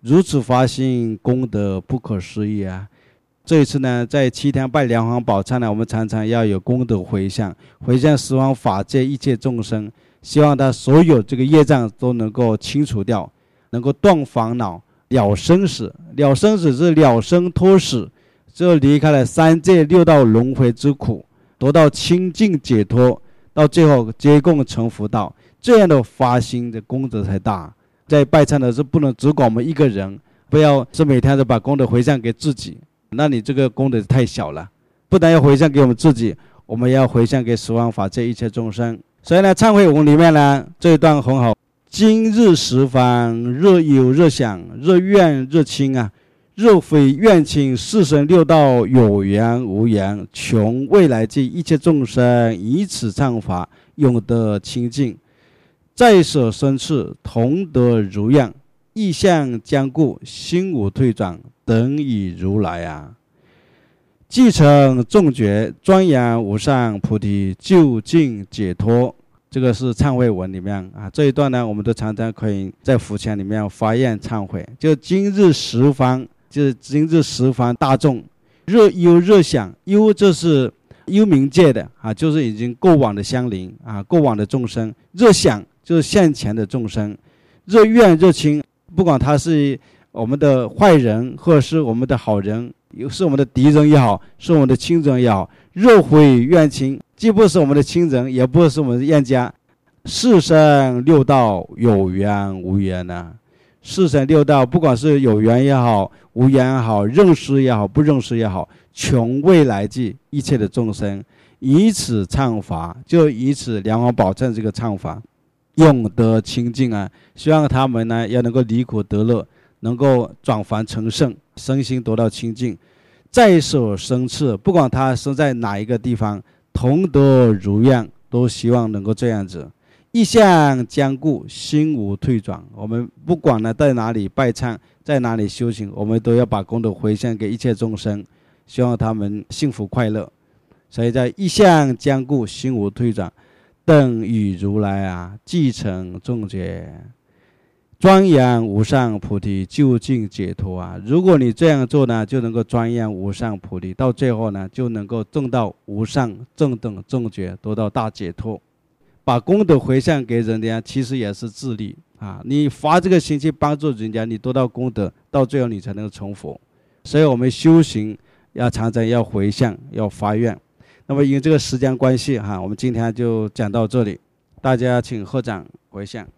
如此发心，功德不可思议啊！这一次呢，在七天拜梁皇宝忏呢，我们常常要有功德回向，回向十方法界一切众生，希望他所有这个业障都能够清除掉，能够断烦恼，了生死。了生死是了生脱死，就离开了三界六道轮回之苦，得到清净解脱，到最后结共成佛道。这样的发心的功德才大。在拜忏的时候，不能只管我们一个人，不要是每天都把功德回向给自己，那你这个功德太小了。不但要回向给我们自己，我们要回向给十方法界一切众生。所以呢，忏悔文里面呢，这一段很好。今日十方，若有若想，若愿若亲啊，若非愿亲，四生六道有缘无缘，穷未来际一切众生，以此忏法，永得清净。在舍生次，同得如愿，意向坚固，心无退转，等以如来啊！继承众觉，庄严无上菩提，究竟解脱。这个是忏悔文里面啊，这一段呢，我们都常常可以在佛前里面发愿忏悔。就今日十方，就是今日十方大众，热忧热想，忧就是幽冥界的啊，就是已经过往的乡邻啊，过往的众生；热想就是现前的众生；热怨热亲，不管他是我们的坏人，或者是我们的好人，是我们的敌人也好，是我们的亲人也好，热悔怨亲，既不是我们的亲人，也不是我们的冤家。四生六道有缘无缘呢、啊？四生六道，不管是有缘也好，无缘也好，认识也好，不认识也好，穷未来际一切的众生，以此忏法，就以此梁皇宝忏这个忏法，永得清净啊！希望他们呢，要能够离苦得乐，能够转凡成圣，身心得到清净。在舍生次，不管他生在哪一个地方，同得如愿，都希望能够这样子。意向坚固，心无退转。我们不管呢在哪里拜忏，在哪里修行，我们都要把功德回向给一切众生，希望他们幸福快乐。所以在意向坚固，心无退转，等与如来啊，继承众觉，庄严无上菩提，究竟解脱啊！如果你这样做呢，就能够庄严无上菩提，到最后呢，就能够证到无上正等正觉，得到大解脱。把功德回向给人家，其实也是自利啊！你发这个心去帮助人家，你得到功德，到最后你才能够成佛。所以我们修行要常常要回向，要发愿。那么因这个时间关系哈，我们今天就讲到这里，大家请合掌回向。